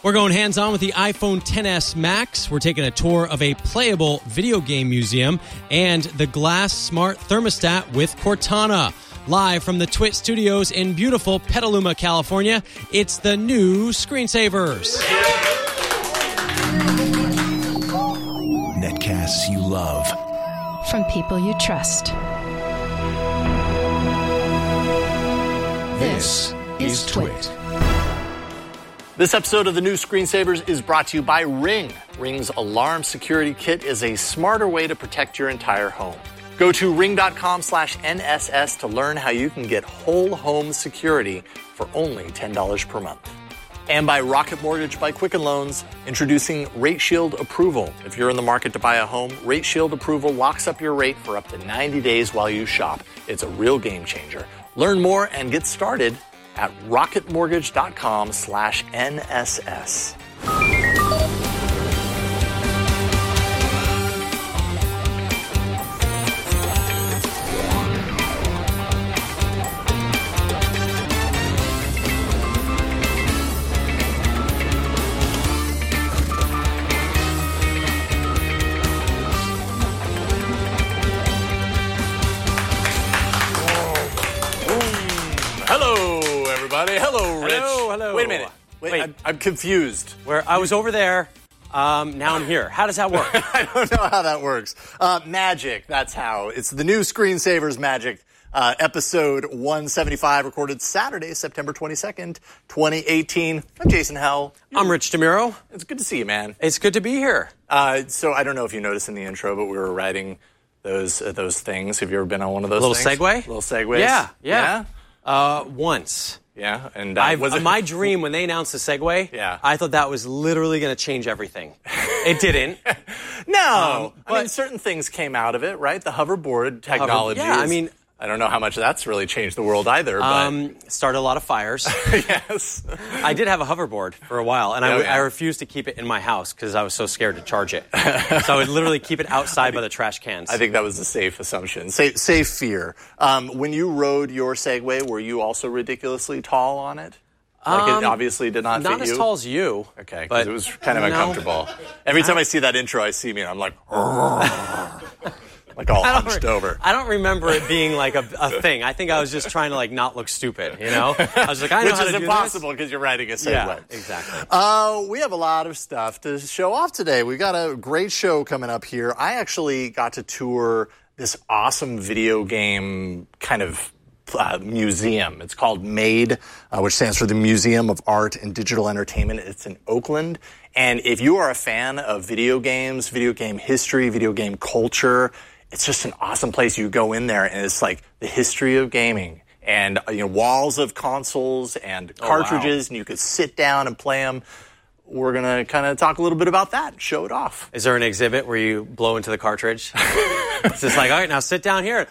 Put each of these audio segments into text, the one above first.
We're going hands-on with the iPhone XS Max. We're taking a tour of a playable video game museum and the Glass Smart Thermostat with Cortana. Live from the Twit Studios in beautiful Petaluma, California, it's the new Screensavers. Netcasts you love. From people you trust. This is Twit. This episode of the new Screensavers is brought to you by Ring. Ring's Alarm Security Kit is a smarter way to protect your entire home. Go to ring.com/NSS to learn how you can get whole home security for only $10 per month. And by Rocket Mortgage by Quicken Loans, introducing Rate Shield Approval. If you're in the market to buy a home, Rate Shield Approval locks up your rate for up to 90 days while you shop. It's a real game changer. Learn more and get started at rocketmortgage.com/NSS. Hello, Rich. Hello. Wait a minute. Wait. I'm confused. I was over there. Now I'm here. How does that work? I don't know how that works. Magic, that's how. It's the new Screensavers Magic, episode 175, recorded Saturday, September 22nd, 2018. I'm Jason Howell. I'm Rich DeMuro. It's good to see you, man. It's good to be here. So I don't know if you noticed in the intro, but we were writing those things. Have you ever been on one of those Little things? segue? Little segues? Yeah. Once. Yeah, and my dream when they announced the Segway, I thought that was literally going to change everything. It didn't. No, I mean certain things came out of it, right? The hoverboard technology. I don't know how much that's really changed the world either. But started a lot of fires. Yes, I did have a hoverboard for a while, and I refused to keep it in my house because I was so scared to charge it. So I would literally keep it outside by the trash cans. I think that was a safe assumption, safe fear. When you rode your Segway, were you also ridiculously tall on it? Like it obviously did not fit you? Not as tall as you. Okay, because it was kind of uncomfortable. Every time I see that intro, I see me, and I'm like, like all hunched over. I don't remember it being like a thing. I think I was just trying to like not look stupid, you know? I was like, I know how to do this. Which is impossible because you're riding a Segway. Yeah, exactly. We have a lot of stuff to show off today. We've got a great show coming up here. I actually got to tour this awesome video game kind of museum. It's called MADE, which stands for the Museum of Art and Digital Entertainment. It's in Oakland. And if you are a fan of video games, video game history, video game culture, it's just an awesome place. You go in there and it's like the history of gaming and walls of consoles and cartridges, and you could sit down and play them. We're going to kind of talk a little bit about that and show it off. Is there an exhibit where you blow into the cartridge? It's just like, all right, now sit down here.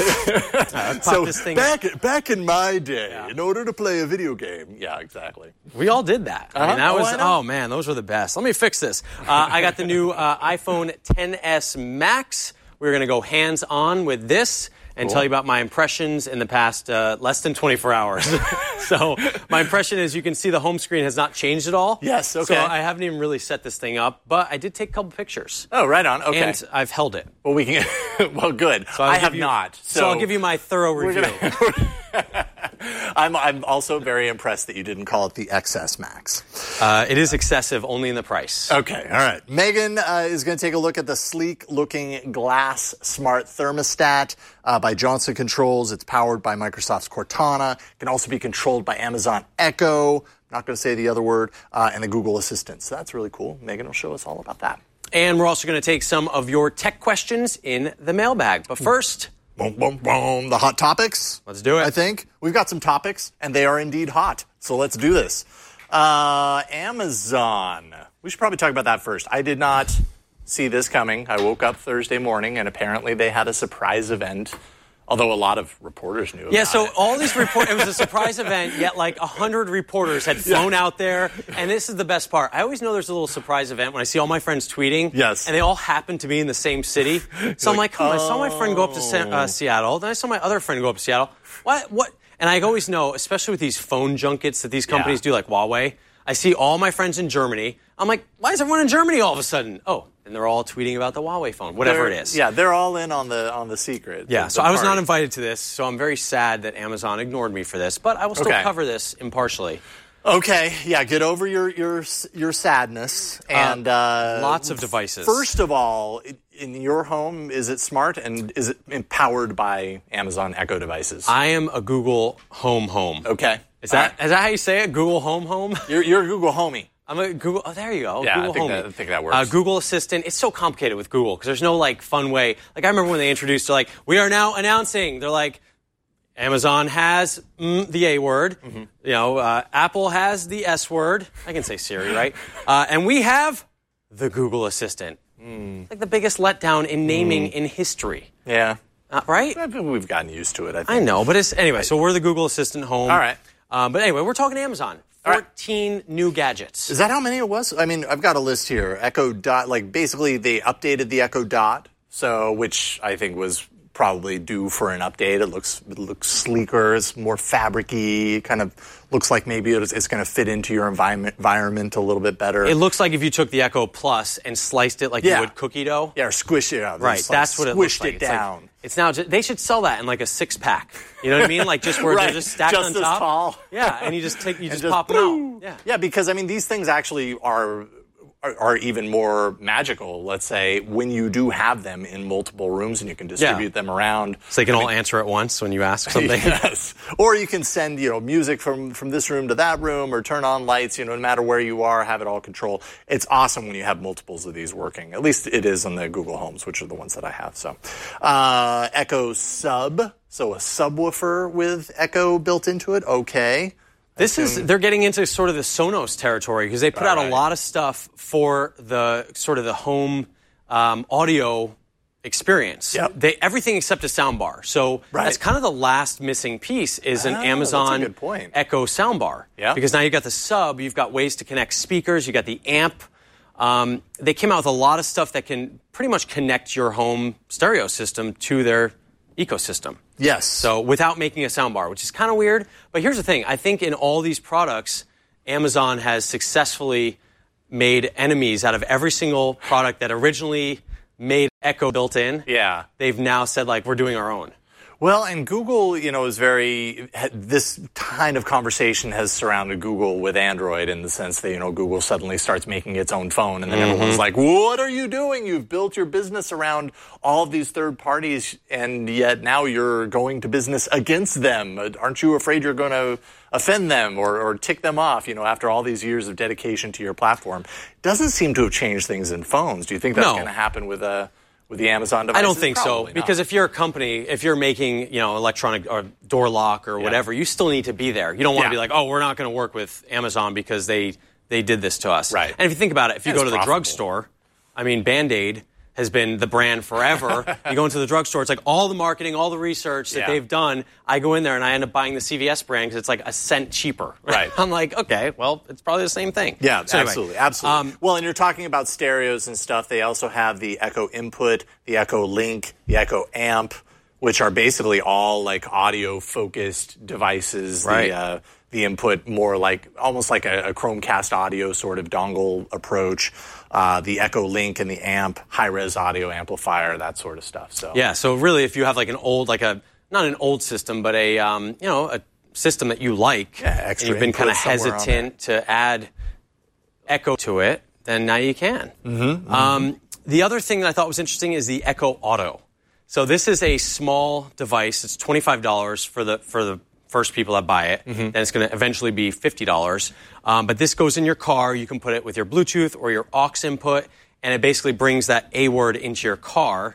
So this thing back in my day, in order to play a video game. Yeah, exactly. We all did that. I mean, that was, man, those were the best. Let me fix this. I got the new iPhone XS Max. We're going to go hands-on with this and tell you about my impressions in the past less than 24 hours. So my impression is you can see the home screen has not changed at all. Yes, okay. So I haven't even really set this thing up, but I did take a couple pictures. Oh, right on. Okay. And I've held it. Well, we can. Well, good. So I have not. So I'll give you my thorough review. I'm also very impressed that you didn't call it the XS Max. It is excessive only in the price. Okay, all right. Megan is going to take a look at the sleek-looking Glass Smart Thermostat by Johnson Controls. It's powered by Microsoft's Cortana. It can also be controlled by Amazon Echo. I'm not going to say the other word. And the Google Assistant. So that's really cool. Megan will show us all about that. And we're also going to take some of your tech questions in the mailbag. But first... Boom, boom, boom. The hot topics. Let's do it. I think. We've got some topics, and they are indeed hot. So let's do this. Amazon. We should probably talk about that first. I did not see this coming. I woke up Thursday morning, and apparently they had a surprise event. Although a lot of reporters knew about it. Yeah, so all these reporters, it was a surprise event, yet like 100 reporters had flown out there. And this is the best part. I always know there's a little surprise event when I see all my friends tweeting. Yes. And they all happen to be in the same city. So I'm like, come on, I saw my friend go up to Seattle. Then I saw my other friend go up to Seattle. What? And I always know, especially with these phone junkets that these companies do, like Huawei, I see all my friends in Germany. I'm like, why is everyone in Germany all of a sudden? Oh, and they're all tweeting about the Huawei phone, whatever it is. Yeah, they're all in on the secret. Yeah, so I was not invited to this, so I'm very sad that Amazon ignored me for this, but I will still cover this impartially. Okay, yeah, get over your sadness. And lots of devices. First of all, in your home, is it smart and is it empowered by Amazon Echo devices? I am a Google Home. Okay. Is that how you say it? Google Home? You're a Google Homie. I'm a Google. Oh, there you go. Yeah, Google I think that works. Google Assistant. It's so complicated with Google because there's no like fun way. Like I remember when they introduced, they're like, we are now announcing. They're like, Amazon has the A word. Mm-hmm. You know, Apple has the S word. I can say Siri, right? And we have the Google Assistant. Like the biggest letdown in naming in history. Yeah. Right? We've gotten used to it, I think. I know, but anyway, so we're the Google Assistant Home. All right. But anyway, we're talking Amazon. 14 new gadgets. Is that how many it was? I mean, I've got a list here. Echo Dot, like basically they updated the Echo Dot, which I think was probably due for an update. It looks sleeker, it's more fabric-y, kind of looks like maybe it's going to fit into your environment a little bit better. It looks like if you took the Echo Plus and sliced it like you would cookie dough. Yeah, or squished it out. Right, that's what it looks like. Squished it down. It's now, they should sell that in like a 6-pack. You know what I mean? Like just where they're just stacked on top. Just as tall. Yeah, and you just pop them out. Yeah, because I mean these things actually are even more magical, let's say, when you do have them in multiple rooms and you can distribute them around. So they can all answer at once when you ask something. Yes. Or you can send, music from this room to that room or turn on lights, no matter where you are, have it all controlled. It's awesome when you have multiples of these working. At least it is on the Google Homes, which are the ones that I have. So, Echo Sub, so a subwoofer with Echo built into it. Okay. They're getting into sort of the Sonos territory because they put out a lot of stuff for the sort of the home audio experience. Yep. Everything except a soundbar. So that's kind of the last missing piece is an Amazon that's a good point. Echo soundbar. Yeah. Because now you've got the sub, you've got ways to connect speakers, you've got the amp. They came out with a lot of stuff that can pretty much connect your home stereo system to their ecosystem. Yes. So without making a soundbar, which is kind of weird. But here's the thing. I think in all these products, Amazon has successfully made enemies out of every single product that originally made Echo built in. Yeah. They've now said, we're doing our own. Well, and Google, is this kind of conversation has surrounded Google with Android in the sense that, Google suddenly starts making its own phone and then everyone's like, what are you doing? You've built your business around all of these third parties and yet now you're going to business against them. Aren't you afraid you're going to offend them or tick them off, after all these years of dedication to your platform? Doesn't seem to have changed things in phones. Do you think that's going to happen with the Amazon devices? I don't think Probably so. Because if you're a company, if you're making, electronic or door lock or whatever, you still need to be there. You don't want to be like, oh, we're not going to work with Amazon because they did this to us. Right. And if you think about it, if you go to the drugstore, Band-Aid has been the brand forever. You go into the drugstore, it's like all the marketing, all the research that they've done. I go in there and I end up buying the CVS brand because it's like a cent cheaper. Right. I'm like, okay, well, it's probably the same thing. Yeah, so absolutely. Well, and you're talking about stereos and stuff. They also have the Echo Input, the Echo Link, the Echo Amp, which are basically all like audio-focused devices. Right. The input more almost like a Chromecast audio sort of dongle approach. The Echo Link and the Amp, high-res audio amplifier, that sort of stuff. So yeah, so really if you have like an old, not an old system, but a system that you like, and you've been kind of hesitant to add Echo to it, then now you can. The other thing that I thought was interesting is the Echo Auto. So this is a small device. It's $25 for the first people that buy it. Then it's going to eventually be $50. But this goes in your car. You can put it with your Bluetooth or your aux input, and it basically brings that A word into your car.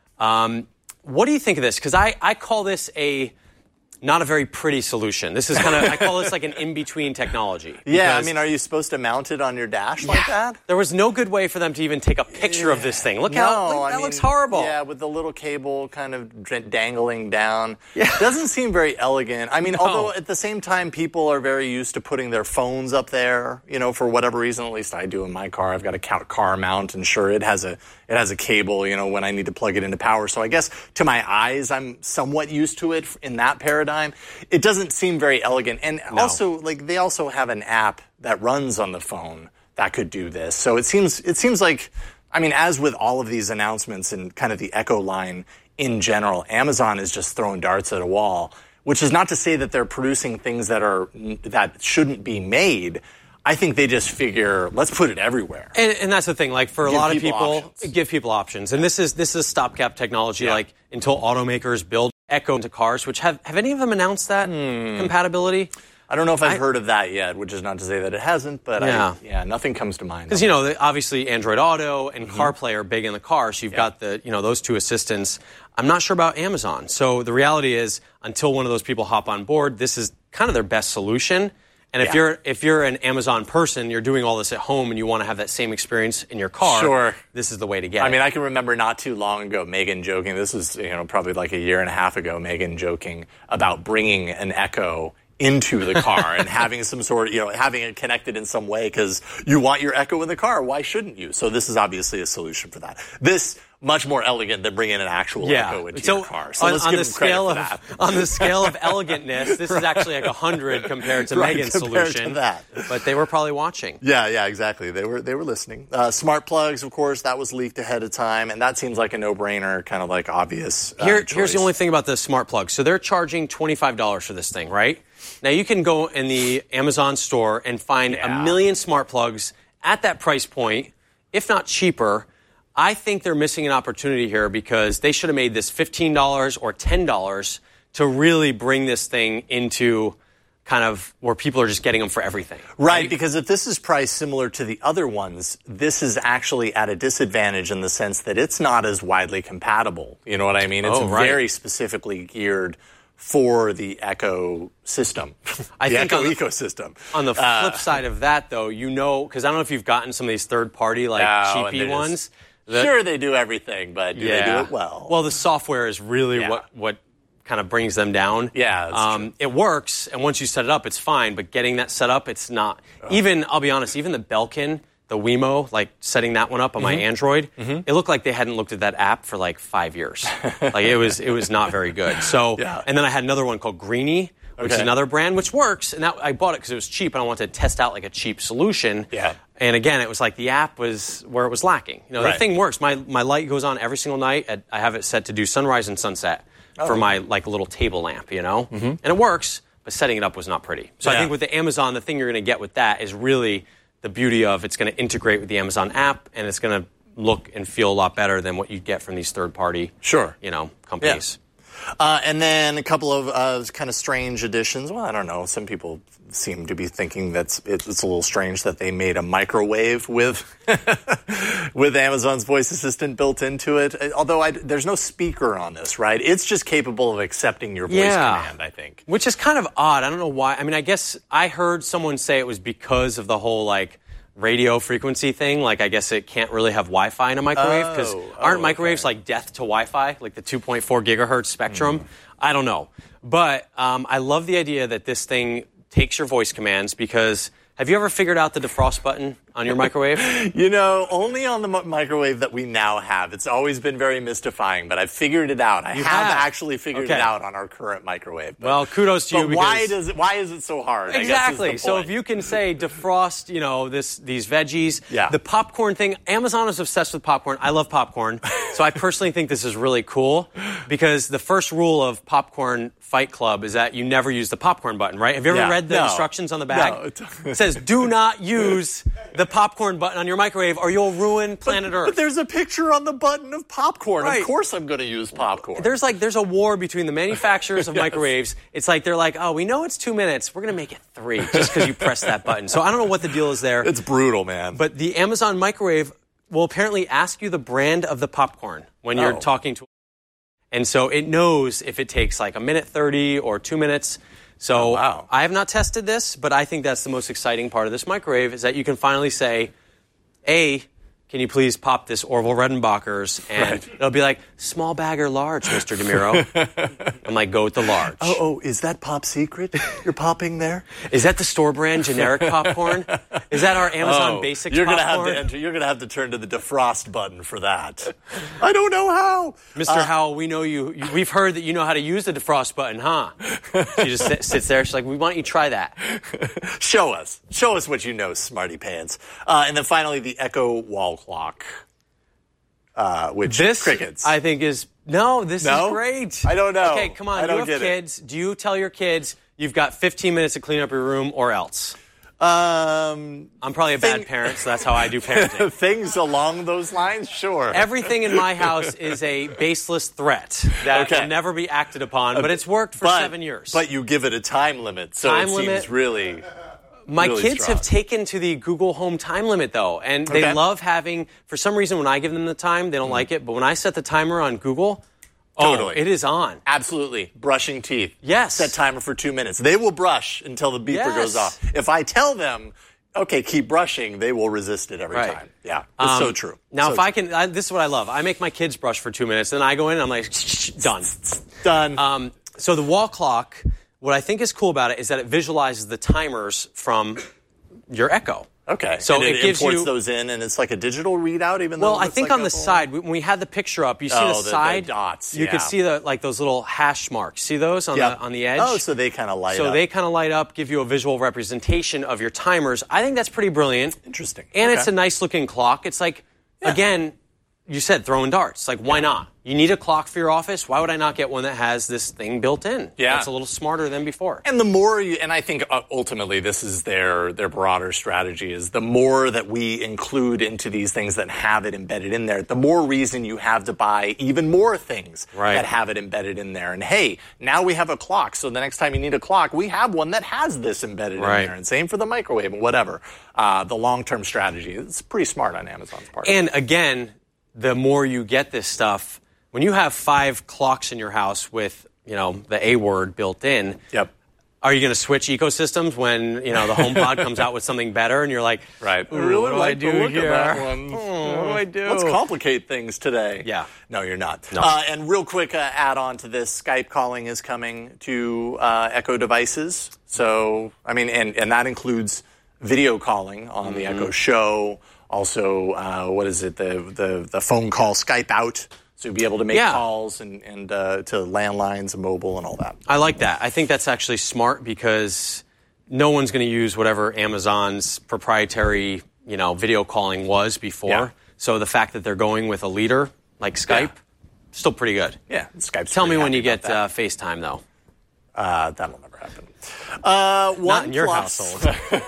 What do you think of this? Because I call this not a very pretty solution. This is I call this like an in-between technology. Yeah, are you supposed to mount it on your dash like that? There was no good way for them to even take a picture of this thing. That looks horrible. Yeah, with the little cable kind of dangling down. Yeah. It doesn't seem very elegant. Although at the same time, people are very used to putting their phones up there, for whatever reason. At least I do in my car. I've got a car mount, and sure, it has a cable, when I need to plug it into power. So I guess to my eyes, I'm somewhat used to it in that paradigm. paradigm. It doesn't seem very elegant. And also, like, they also have an app that runs on the phone that could do this. So it seems like, I mean, as with all of these announcements and kind of the Echo line in general, Amazon is just throwing darts at a wall, which is not to say that they're producing things that shouldn't be made. I think they just figure, let's put it everywhere. And that's the thing. Like, for a lot of people, give people options. And this is stopgap technology. Yeah. Like, until automakers build Echo into cars, which have any of them announced that compatibility? I don't know if I've heard of that yet, which is not to say that it hasn't, but nothing comes to mind. Because, obviously Android Auto and CarPlay are big in the car, so you've got those two assistants. I'm not sure about Amazon. So the reality is, until one of those people hop on board, this is kind of their best solution. And if you're an Amazon person, you're doing all this at home, and you want to have that same experience in your car, this is the way to get it. I mean, I can remember not too long ago, Megan joking, this was probably like a year and a half ago, Megan joking about bringing an Echo into the car and having some sort of, having it connected in some way, because you want your Echo in the car. Why shouldn't you? So this is obviously a solution for that. This, much more elegant than bringing an actual Echo into your car. So let's give them credit for that. On the scale of elegantness, this is actually like 100 compared to Megan's solution. To that. But they were probably watching. Yeah, exactly. They were listening. Smart plugs, of course, that was leaked ahead of time, and that seems like a no-brainer, kind of like obvious Here's the only thing about the smart plug. So they're charging $25 for this thing, right? Now, you can go in the Amazon store and find a million smart plugs at that price point, if not cheaper. I think they're missing an opportunity here, because they should have made this $15 or $10 to really bring this thing into kind of where people are just getting them for everything. Right, because if this is priced similar to the other ones, this is actually at a disadvantage in the sense that it's not as widely compatible. You know what I mean? It's very specifically geared for the Echo system, Echo ecosystem. On the flip side of that, though, because I don't know if you've gotten some of these third-party, cheapy ones. Sure, they do everything, but do they do it well? Well, the software is really what kind of brings them down. Yeah, that's true. It works, and once you set it up, it's fine, but getting that set up, it's not. I'll be honest, even the Belkin, the Wemo, like setting that one up on my Android, it looked like they hadn't looked at that app for like 5 years. Like, it was not very good. So, and then I had another one called Greenie, which is another brand, which works, and I bought it because it was cheap, and I wanted to test out like a cheap solution. Yeah. And again, it was like the app was where it was lacking. The thing works. My light goes on every single night. I have it set to do sunrise and sunset for my little table lamp, and it works. But setting it up was not pretty. So I think with the Amazon, the thing you're going to get with that is really the beauty of it's going to integrate with the Amazon app, and it's going to look and feel a lot better than what you get from these third-party, companies. Yeah. And then a couple of kind of strange additions. Well, I don't know. Some people seem to be thinking that it's a little strange that they made a microwave with with Amazon's voice assistant built into it. Although there's no speaker on this, right? It's just capable of accepting your voice command, I think. Which is kind of odd. I don't know why. I mean, I guess I heard someone say it was because of the whole, radio frequency thing. I guess it can't really have Wi-Fi in a microwave, because aren't microwaves like death to Wi-Fi, like the 2.4 gigahertz spectrum? I don't know. But I love the idea that this thing takes your voice commands, because have you ever figured out the defrost button on your microwave? Only on the microwave that we now have. It's always been very mystifying, but I've figured it out. I have actually figured it out on our current microwave. Well, kudos to you. But why is it so hard? Exactly. So if you can say defrost, these veggies, the popcorn thing. Amazon is obsessed with popcorn. I love popcorn, so I personally think this is really cool, because the first rule of Popcorn Fight Club is that you never use the popcorn button, right? Have you ever read the instructions on the bag? No. It says, do not use the popcorn button on your microwave or you'll ruin planet Earth. But there's a picture on the button of popcorn. Right. Of course I'm going to use popcorn. There's a war between the manufacturers of microwaves. It's like they're like, oh, we know it's 2 minutes. We're going to make it 3 just because you press that button. So I don't know what the deal is there. It's brutal, man. But the Amazon microwave will apparently ask you the brand of the popcorn when you're talking to. And so it knows if it takes like 1:30 or 2 minutes. So I have not tested this, but I think that's the most exciting part of this microwave, is that you can finally say, A, can you please pop this Orville Redenbacher's? And it'll be like, small bag or large, Mr. DeMiro. I'm like, go with the large. Oh, is that Pop Secret you're popping there? Is that the store brand generic popcorn? Is that our Amazon Basics you're popcorn? You're going to have to turn to the defrost button for that. I don't know how. Mr. Howell, we know you. We've heard that you know how to use the defrost button, huh? She just sits there. She's like, why don't you try that? Show us. Show us what you know, smarty pants. And then finally, the Echo wall clock. Which this, crickets. I think is great. I don't know. Okay, come on. You have kids. Do you tell your kids you've got 15 minutes to clean up your room or else? I'm probably a bad parent, so that's how I do parenting. Things along those lines, sure. Everything in my house is a baseless threat that will never be acted upon, but it's worked for 7 years. But you give it a time limit, so it seems really... My kids have taken to the Google Home time limit, though, and they love having, for some reason, when I give them the time, they don't like it, but when I set the timer on Google, it is on. Absolutely. Brushing teeth. Yes. Set timer for 2 minutes. They will brush until the beeper goes off. If I tell them, okay, keep brushing, they will resist it every time. Yeah, it's so true. Now, if I can, this is what I love. I make my kids brush for 2 minutes, then I go in and I'm like, done. Done. So the wall clock... What I think is cool about it is that it visualizes the timers from your Echo. Okay. So and it gives imports those in, and it's like a digital readout, even though. Well, I think on the side, when we had the picture up, you see the side the dots. You could see those little hash marks. See those on the edge? Oh, so they kind of light up. So they kind of light up, give you a visual representation of your timers. I think that's pretty brilliant. Interesting. And it's a nice looking clock. It's like, again, you said throwing darts. Like, why not? You need a clock for your office. Why would I not get one that has this thing built in? Yeah. It's a little smarter than before. And the more and I think ultimately this is their broader strategy, is the more that we include into these things that have it embedded in there, the more reason you have to buy even more things that have it embedded in there. And hey, now we have a clock, so the next time you need a clock, we have one that has this embedded in there. And same for the microwave and whatever. The long-term strategy, it's pretty smart on Amazon's part. And again, the more you get this stuff, when you have 5 clocks in your house with, the A word built in, are you going to switch ecosystems when, the HomePod comes out with something better and you're like, right. What do I do here? What do I do? Let's complicate things today. Yeah. No, you're not. No. And real quick add on to this, Skype calling is coming to Echo devices. So, I mean, and that includes video calling on the Echo Show. Also, what is it? The phone call Skype out. So you'll be able to make calls and to landlines and mobile and all that. I like that. I think that's actually smart because no one's going to use whatever Amazon's proprietary, video calling was before. Yeah. So the fact that they're going with a leader like Skype, still pretty good. Yeah, Skype's Tell me when you get FaceTime, though. That'll never happen. Not in your household.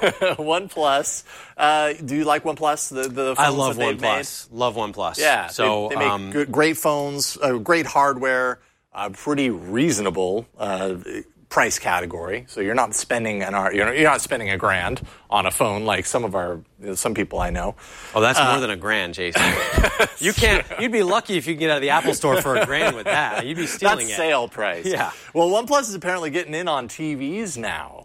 OnePlus. Do you like OnePlus? The phones I love that OnePlus. Love OnePlus. Yeah. So they make great phones, great hardware, pretty reasonable price category. So you're not spending you're not spending $1,000 on a phone like some people I know. Oh, that's more than $1,000, Jason. You'd be lucky if you could get out of the Apple Store for $1,000 with that. You'd be stealing That's sale price. Yeah. Well, OnePlus is apparently getting in on TVs now.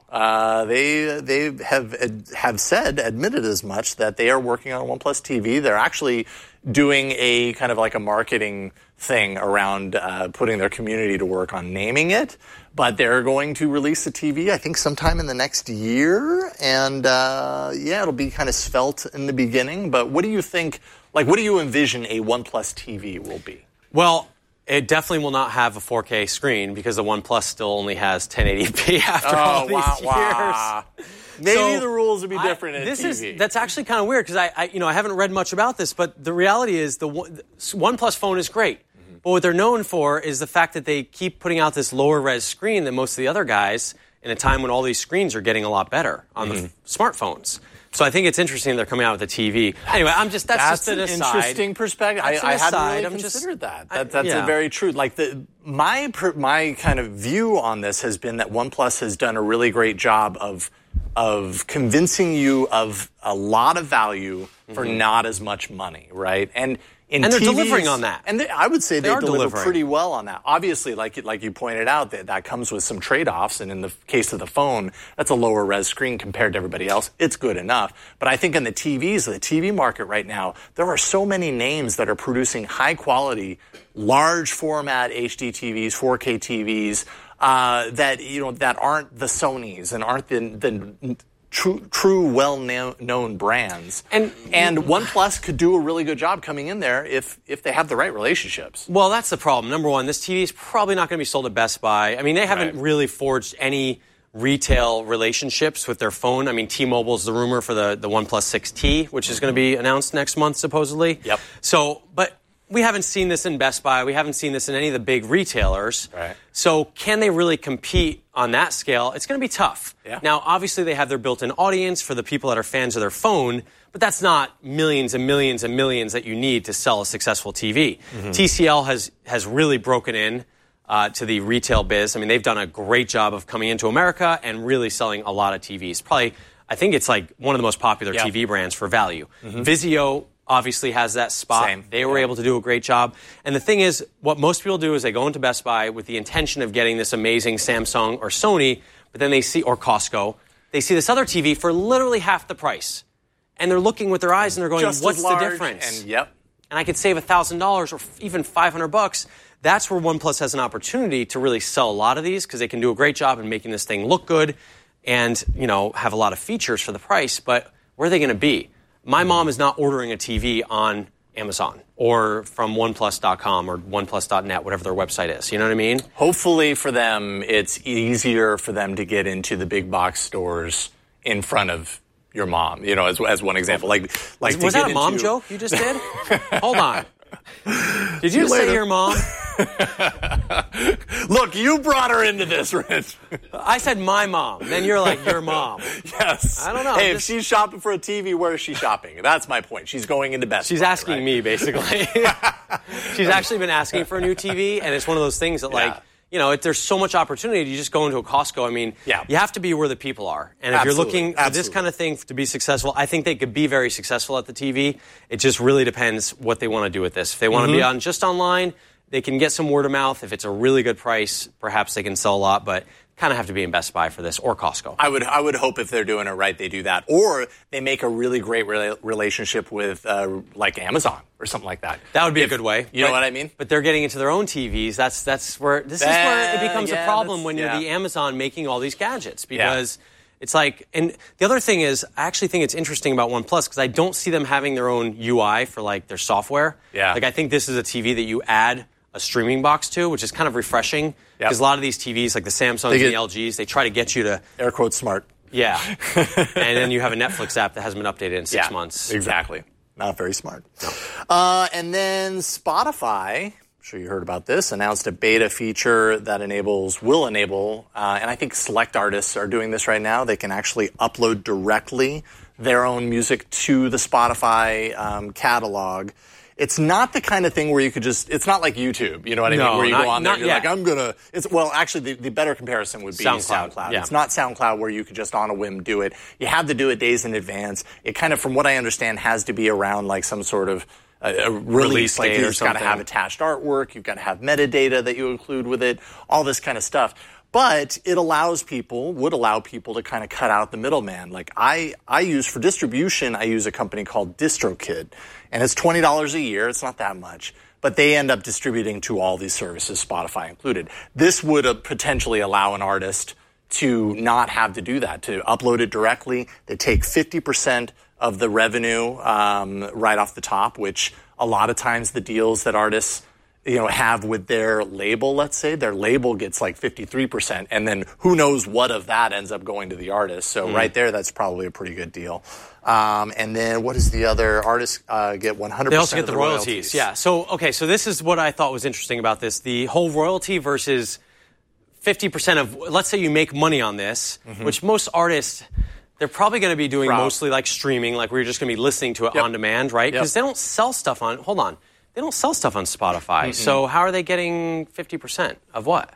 They have admitted as much that they are working on a OnePlus TV. They're actually doing a kind of like a marketing thing around putting their community to work on naming it. But they're going to release a TV, I think, sometime in the next year. And, it'll be kind of svelte in the beginning. But what do you think, what do you envision a OnePlus TV will be? Well, it definitely will not have a 4K screen because the OnePlus still only has 1080p after all these years. Maybe the rules would be different in TV. That's actually kind of weird because I haven't read much about this, but the reality is the OnePlus phone is great. But what they're known for is the fact that they keep putting out this lower res screen than most of the other guys in a time when all these screens are getting a lot better on the smartphones. So I think it's interesting they're coming out with a TV. Anyway, that's just an aside. Interesting perspective. I hadn't really considered that. That's very true. My kind of view on this has been that OnePlus has done a really great job of convincing you of a lot of value for not as much money, right? And In and they're TVs, delivering on that. And I would say they deliver delivering pretty well on that. Obviously, like you pointed out, that comes with some trade-offs. And in the case of the phone, that's a lower res screen compared to everybody else. It's good enough. But I think in the TVs, the TV market right now, there are so many names that are producing high-quality, large format HD TVs, 4K TVs that aren't the Sonys and aren't the true well-known brands. And OnePlus could do a really good job coming in there if they have the right relationships. Well, that's the problem. Number one, this TV is probably not going to be sold at Best Buy. I mean, they haven't really forged any retail relationships with their phone. I mean, T-Mobile's the rumor for the OnePlus 6T, which is going to be announced next month, supposedly. Yep. So, but we haven't seen this in Best Buy. We haven't seen this in any of the big retailers. Right. So can they really compete on that scale? It's going to be tough. Yeah. Now, obviously, they have their built-in audience for the people that are fans of their phone, but that's not millions and millions and millions that you need to sell a successful TV. Mm-hmm. TCL has really broken in to the retail biz. I mean, they've done a great job of coming into America and really selling a lot of TVs. Probably, I think it's like one of the most popular TV brands for value. Mm-hmm. Vizio obviously has that spot. Same. They were able to do a great job. And the thing is, what most people do is they go into Best Buy with the intention of getting this amazing Samsung or Sony, but then they see, or Costco, they see this other TV for literally half the price. And they're looking with their eyes and they're going, Just what's as the large, difference? And I could save $1,000 or even $500. That's where OnePlus has an opportunity to really sell a lot of these because they can do a great job in making this thing look good and, have a lot of features for the price. But where are they going to be? My mom is not ordering a TV on Amazon or from OnePlus.com or OnePlus.net, whatever their website is. You know what I mean? Hopefully for them, it's easier for them to get into the big box stores in front of your mom, as one example. Like was that a mom joke you just did? Hold on. Did you say your mom? Look, you brought her into this, Rich. I said my mom. Then you're like, your mom. Yes. I don't know. Hey, if she's shopping for a TV, where is she shopping? That's my point. She's going into Best Buy. She's asking me, basically. She's actually been asking for a new TV, and it's one of those things that, there's so much opportunity. You just go into a Costco. I mean, you have to be where the people are. And if you're looking for this kind of thing to be successful, I think they could be very successful at the TV. It just really depends what they want to do with this. If they want to be just online, they can get some word of mouth. If it's a really good price, perhaps they can sell a lot, but kind of have to be in Best Buy for this or Costco. I would hope if they're doing it right, they do that. Or they make a really great relationship with like Amazon or something like that. That would be a good way. You know what I mean? But they're getting into their own TVs. This is where it becomes a problem when you're the Amazon making all these gadgets because it's like, and the other thing is, I actually think it's interesting about OnePlus because I don't see them having their own UI for like their software. Yeah. Like I think this is a TV that you add a streaming box to, which is kind of refreshing because a lot of these TVs, like the Samsungs and the LGs, they try to get you to air quotes smart. Yeah, and then you have a Netflix app that hasn't been updated in 6 months. Exactly, not very smart. No. And then Spotify, I'm sure you heard about this, announced a beta feature that will enable, and I think select artists are doing this right now. They can actually upload directly their own music to the Spotify catalog. It's not the kind of thing where you could it's not like YouTube, you know what I mean? Where you go on there and you're like, actually the better comparison would be SoundCloud. Yeah. It's not SoundCloud where you could just on a whim do it. You have to do it days in advance. It kind of, from what I understand, has to be around like some sort of a release like you've got to have attached artwork, you've got to have metadata that you include with it, all this kind of stuff. But it would allow people to kind of cut out the middleman. Like I use, for distribution, I use a company called DistroKid. And it's $20 a year. It's not that much. But they end up distributing to all these services, Spotify included. This would potentially allow an artist to not have to do that, to upload it directly. They take 50% of the revenue right off the top, which a lot of times the deals that artists have with their label, let's say, their label gets like 53%, and then who knows what of that ends up going to the artist. So right there, that's probably a pretty good deal. And then what is the other? Artists get 100%. They also get the royalties. Yeah. So this is what I thought was interesting about this. The whole royalty versus 50% of, let's say you make money on this, which most artists, they're probably going to be doing mostly like streaming, like where you're just going to be listening to it on demand, right? Because they don't sell stuff on, they don't sell stuff on Spotify. So how are they getting 50% of what?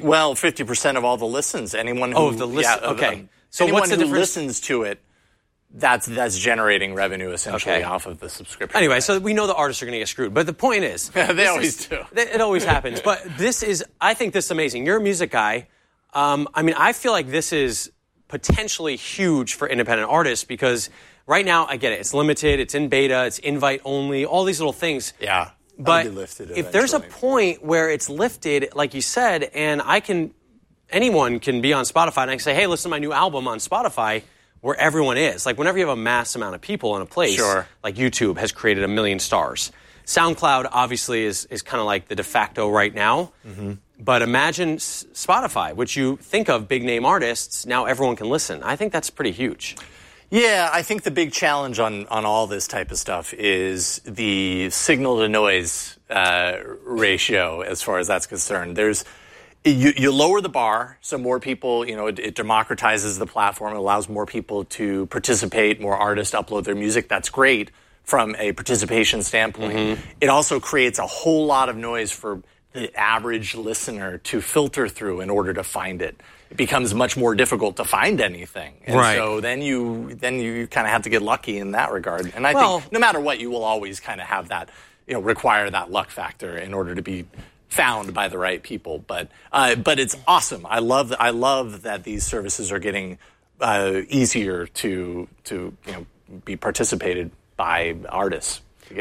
50% of all the listens. Anyone who okay. So anyone what's the who difference? listens to it, that's generating revenue essentially off of the subscription. Anyway, so we know the artists are going to get screwed. But the point is... they always do. It always happens. But I think this is amazing. You're a music guy. I feel like this is potentially huge for independent artists because right now, I get it. It's limited. It's in beta. It's invite only. All these little things. Yeah. But if there's a point where it's lifted, like you said, and anyone can be on Spotify and I can say, hey, listen to my new album on Spotify where everyone is. Like whenever you have a mass amount of people in a place, like YouTube has created 1 million stars. SoundCloud obviously is kind of like the de facto right now. Mm-hmm. But imagine Spotify, which you think of big name artists, now everyone can listen. I think that's pretty huge. Yeah, I think the big challenge on all this type of stuff is the signal to noise ratio as far as that's concerned. You lower the bar so more people, it democratizes the platform. It allows more people to participate, more artists upload their music. That's great from a participation standpoint. Mm-hmm. It also creates a whole lot of noise for the average listener to filter through in order to find it. It becomes much more difficult to find anything. And so then you kind of have to get lucky in that regard. And I think no matter what, you will always kind of have that, require that luck factor in order to be found by the right people. But it's awesome. I love that these services are getting easier to be participated by artists.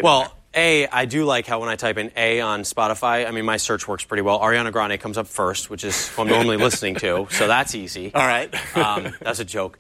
I do like how when I type in A on Spotify, my search works pretty well. Ariana Grande comes up first, which is what I'm normally listening to, so that's easy. All right. That's a joke.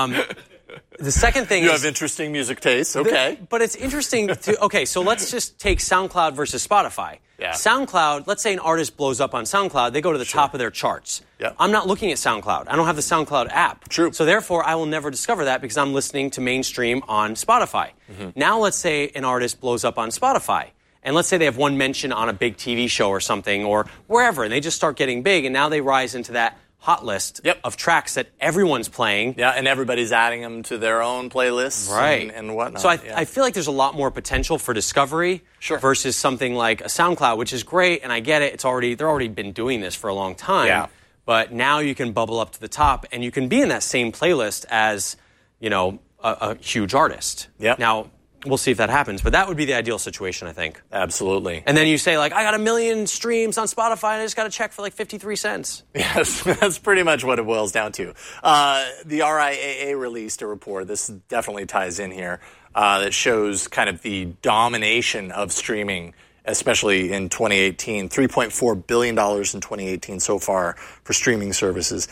The second thing you have interesting music tastes, okay. But it's interesting so let's just take SoundCloud versus Spotify. Yeah. SoundCloud, let's say an artist blows up on SoundCloud, they go to the top of their charts. Yep. I'm not looking at SoundCloud. I don't have the SoundCloud app. True. So therefore, I will never discover that because I'm listening to mainstream on Spotify. Mm-hmm. Now let's say an artist blows up on Spotify. And let's say they have one mention on a big TV show or something or wherever, and they just start getting big, and now they rise into that hot list of tracks that everyone's playing. Yeah, and everybody's adding them to their own playlists and whatnot. So I feel like there's a lot more potential for discovery versus something like a SoundCloud, which is great, and I get it. They're already been doing this for a long time. Yeah. But now you can bubble up to the top, and you can be in that same playlist as, a huge artist. Yep. Now, we'll see if that happens, but that would be the ideal situation, I think. Absolutely. And then you say, I got 1 million streams on Spotify, and I just got a check for 53 cents. Yes, that's pretty much what it boils down to. The RIAA released a report, this definitely ties in here, that shows kind of the domination of streaming, especially in 2018. $3.4 billion in 2018 so far for streaming services.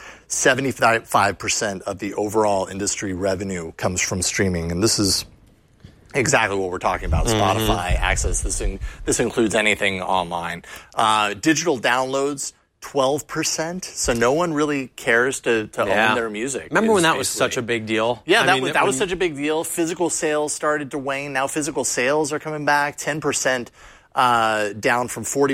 75% of the overall industry revenue comes from streaming, and this is exactly what we're talking about. Spotify, Access, this includes anything online. Digital downloads, 12%. So no one really cares to own their music. Remember when that was such a big deal? Yeah, that was such a big deal. Physical sales started to wane. Now physical sales are coming back, 10%. Down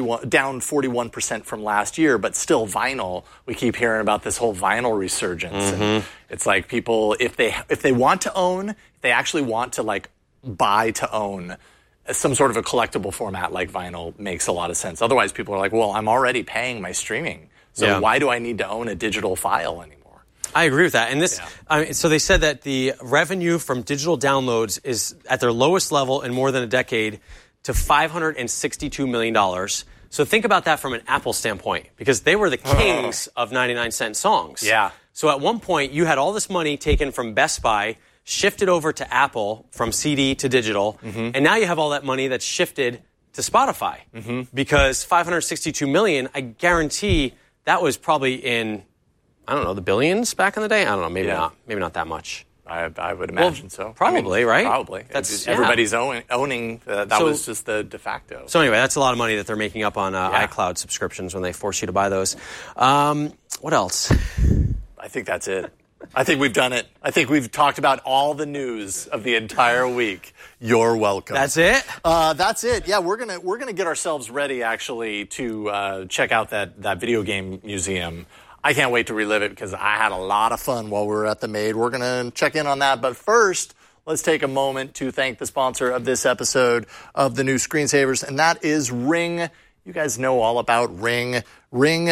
41% from last year, but still vinyl. We keep hearing about this whole vinyl resurgence. And it's like people, if they want to own, if they actually want to buy to own some sort of a collectible format like vinyl makes a lot of sense. Otherwise, people are like, well, I'm already paying my streaming, so why do I need to own a digital file anymore? I agree with that. And this, so they said that the revenue from digital downloads is at their lowest level in more than a decade to $562 million. So think about that from an Apple standpoint, because they were the kings of 99-cent songs. Yeah. So at one point, you had all this money taken from Best Buy, shifted over to Apple from CD to digital, and now you have all that money that's shifted to Spotify. Because $562 million, I guarantee that was probably in, the billions back in the day? I don't know, maybe not. Maybe not that much. I would imagine so. Probably, right? Probably. Everybody's owning. That was just the de facto. So anyway, that's a lot of money that they're making up on iCloud subscriptions when they force you to buy those. What else? I think that's it. I think we've done it. I think we've talked about all the news of the entire week. You're welcome. That's it? That's it. Yeah, we're gonna get ourselves ready actually to check out that video game museum. I can't wait to relive it because I had a lot of fun while we were at the Made. We're going to check in on that. But first, let's take a moment to thank the sponsor of this episode of the new Screensavers, and that is Ring You guys know all about Ring. Ring,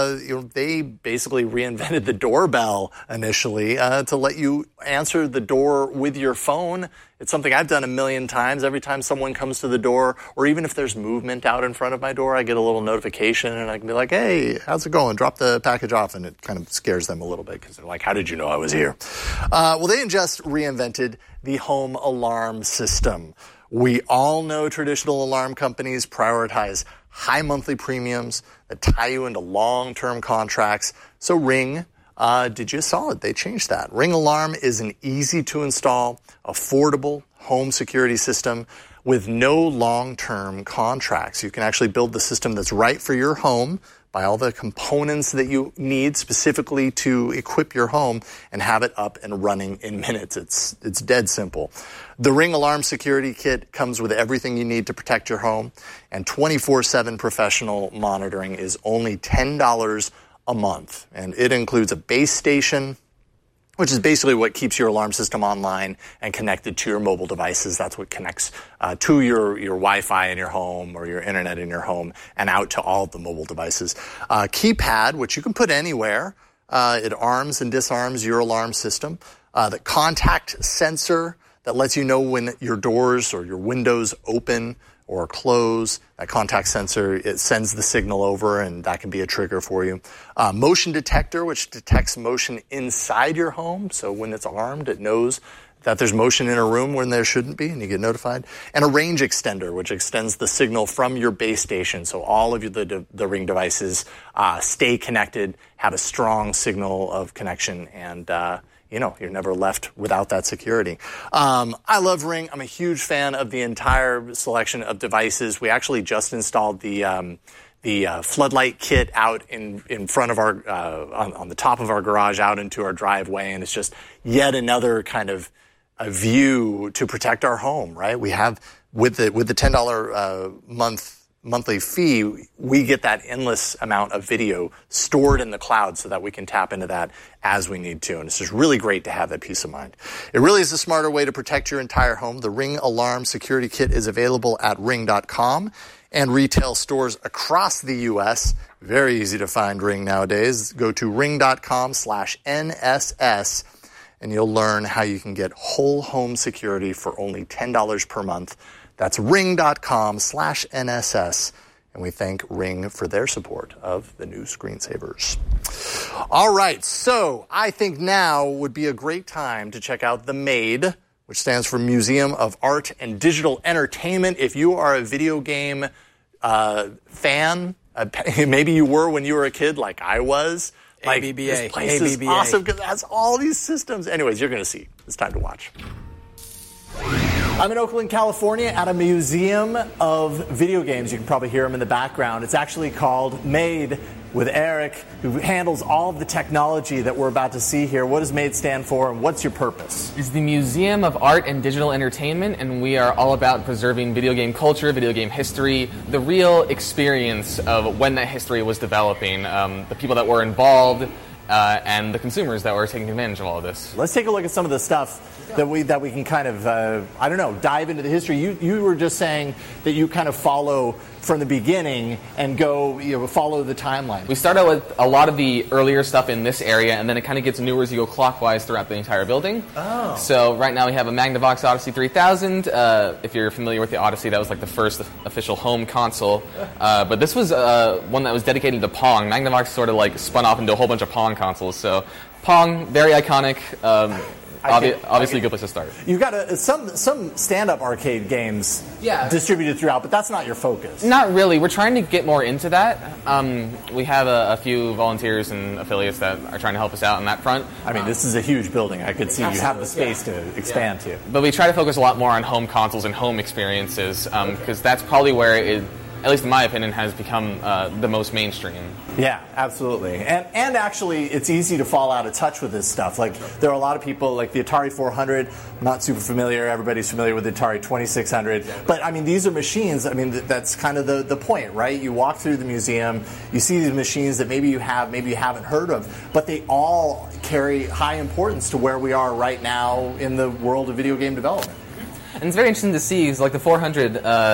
they basically reinvented the doorbell initially to let you answer the door with your phone. It's something I've done a million times. Every time someone comes to the door, or even if there's movement out in front of my door, I get a little notification and I can be like, hey, how's it going? Drop the package off. And it kind of scares them a little bit because they're like, how did you know I was here? Well, they just reinvented the home alarm system. We all know traditional alarm companies prioritize high monthly premiums that tie you into long-term contracts. So Ring did you saw it. They changed that. Ring Alarm is an easy-to-install, affordable home security system with no long-term contracts. You can actually build the system that's right for your home, buy all the components that you need specifically to equip your home, and have it up and running in minutes. It's dead simple. The Ring Alarm Security Kit comes with everything you need to protect your home, and 24/7 professional monitoring is only $10 a month. And it includes a base station, which is basically what keeps your alarm system online and connected to your mobile devices. That's what connects to your Wi-Fi in your home or your internet in your home and out to all of the mobile devices. Keypad, which you can put anywhere. It arms and disarms your alarm system. The contact sensor that lets you know when your doors or your windows open or close. That contact sensor, it sends the signal over, and that can be a trigger for you. Motion detector, which detects motion inside your home. So when it's armed, it knows that there's motion in a room when there shouldn't be, and you get notified. And a range extender, which extends the signal from your base station. So all of the Ring devices stay connected, have a strong signal of connection, and you're never left without that security. I love Ring. I'm a huge fan of the entire selection of devices. We actually just installed the floodlight kit out in front of our on the top of our garage out into our driveway, and it's just yet another kind of a view to protect our home. Right? We have with the $10 monthly fee, we get that endless amount of video stored in the cloud so that we can tap into that as we need to. And it's just really great to have that peace of mind. It really is a smarter way to protect your entire home. The Ring Alarm Security Kit is available at ring.com and retail stores across the U.S. Very easy to find Ring nowadays. Go to ring.com/NSS and you'll learn how you can get whole home security for only $10 per month. That's ring.com/NSS, and we thank Ring for their support of the new screensavers. All right, so I think now would be a great time to check out the MADE, which stands for Museum of Art and Digital Entertainment. If you are a video game fan, maybe you were when you were a kid like I was. Like, ABBA. This place is awesome because it has all these systems. Anyways, you're going to see. It's time to watch. I'm in Oakland, California at a museum of video games. You can probably hear them in the background. It's actually called MADE with Eric, who handles all of the technology that we're about to see here. What does MADE stand for, and what's your purpose? It's the Museum of Art and Digital Entertainment, and we are all about preserving video game culture, video game history, the real experience of when that history was developing, the people that were involved, and the consumers that were taking advantage of all of this. Let's take a look at some of the stuff that we can kind of, dive into the history. You were just saying that you kind of follow from the beginning and go, follow the timeline. We start out with a lot of the earlier stuff in this area, and then it kind of gets newer as you go clockwise throughout the entire building. Oh. So right now we have a Magnavox Odyssey 3000. If you're familiar with the Odyssey, that was like the first official home console. But this was one that was dedicated to Pong. Magnavox sort of like spun off into a whole bunch of Pong consoles. So Pong, very iconic. Obviously, a good place to start. You've got some stand-up arcade games distributed throughout, but that's not your focus. Not really. We're trying to get more into that. We have a few volunteers and affiliates that are trying to help us out on that front. I mean, this is a huge building. I could see you have the space to expand to. But we try to focus a lot more on home consoles and home experiences because that's probably where it, at least in my opinion, has become the most mainstream. Yeah, absolutely. And actually, it's easy to fall out of touch with this stuff. Like, there are a lot of people, like the Atari 400, not super familiar. Everybody's familiar with the Atari 2600. But, I mean, these are machines. I mean, that's kind of the point, right? You walk through the museum, you see these machines that maybe you haven't heard of, but they all carry high importance to where we are right now in the world of video game development. And it's very interesting to see, because like the 400...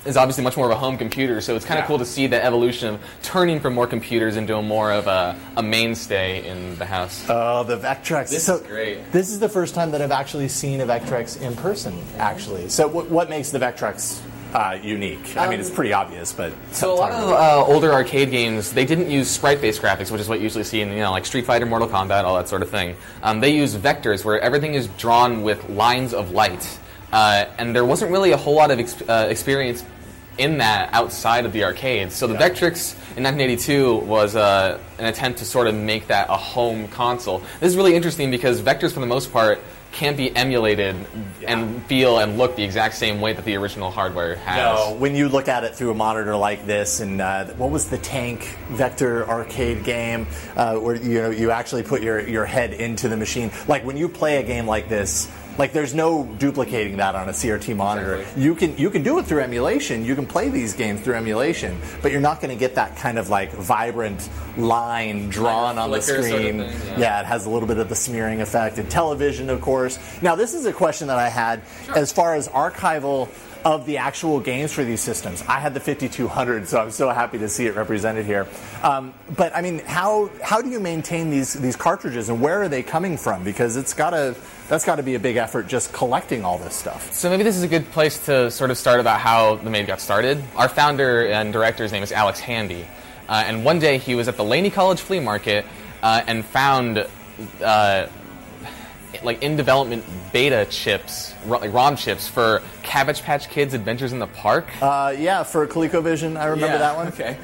is obviously much more of a home computer, so it's kind of cool to see the evolution of turning from more computers into a more of a mainstay in the house. Oh, the Vectrex. This is great. This is the first time that I've actually seen a Vectrex in person, actually. So what makes the Vectrex unique? I mean, it's pretty obvious, but... So a lot of older arcade games, they didn't use sprite-based graphics, which is what you usually see in, like Street Fighter, Mortal Kombat, all that sort of thing. They use vectors, where everything is drawn with lines of light. And there wasn't really a whole lot of experience in that outside of the arcades. So the Vectrex in 1982 was an attempt to sort of make that a home console. This is really interesting because vectors, for the most part, can't be emulated and feel and look the exact same way that the original hardware has. No, when you look at it through a monitor like this, and what was the Tank Vector arcade game where you actually put your head into the machine? Like when you play a game like this, like there's no duplicating that on a CRT monitor. Exactly. You can do it through emulation. You can play these games through emulation, but you're not going to get that kind of like vibrant line drawn on the screen. Sort of thing, yeah, it has a little bit of the smearing effect. And television, of course. Now, this is a question that I had as far as archival of the actual games for these systems. I had the 5200, so I'm so happy to see it represented here. But I mean, how do you maintain these cartridges, and where are they coming from? Because that's got to be a big effort, just collecting all this stuff. So maybe this is a good place to sort of start about how the MADE got started. Our founder and director's name is Alex Handy, and one day he was at the Laney College flea market and found like in development beta chips, like ROM chips for Cabbage Patch Kids Adventures in the Park. Yeah, for ColecoVision, I remember that one. Okay.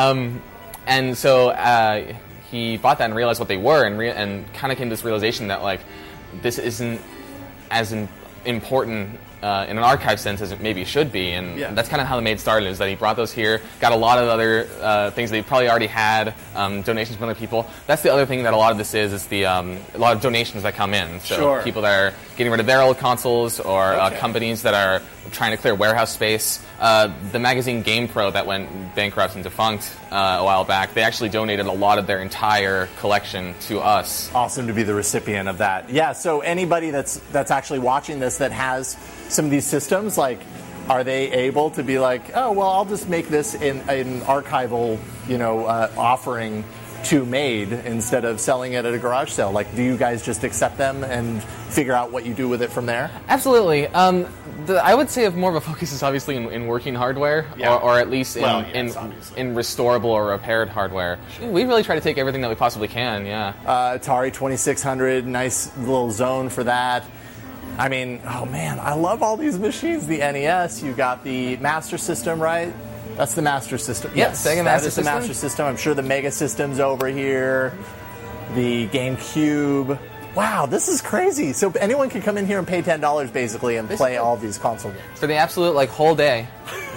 And so he bought that and realized what they were, and kind of came to this realization that like this isn't as important in an archive sense as it maybe should be, and that's kind of how the MADE started, is that he brought those here, got a lot of other things that he probably already had, donations from other people. That's the other thing that a lot of this is the a lot of donations that come in. So people that are getting rid of their old consoles, or companies that are trying to clear warehouse space. The magazine GamePro that went bankrupt and defunct a while back, they actually donated a lot of their entire collection to us. Awesome to be the recipient of that. Yeah, so anybody that's actually watching this that has some of these systems, like, are they able to be like, oh, well, I'll just make this in an archival, offering to MADE instead of selling it at a garage sale? Like, do you guys just accept them and figure out what you do with it from there? Absolutely. I would say more of a focus is obviously in working hardware, or at least in restorable or repaired hardware. We really try to take everything that we possibly can, Atari 2600, nice little zone for that. I mean, oh man, I love all these machines. The NES, you got the Master System, right? That's the Master System. Yes, Sega Master System. The Master System. I'm sure the Mega System's over here. The GameCube. Wow, this is crazy. So anyone can come in here and pay $10 basically and play all these console games. For the absolute whole day.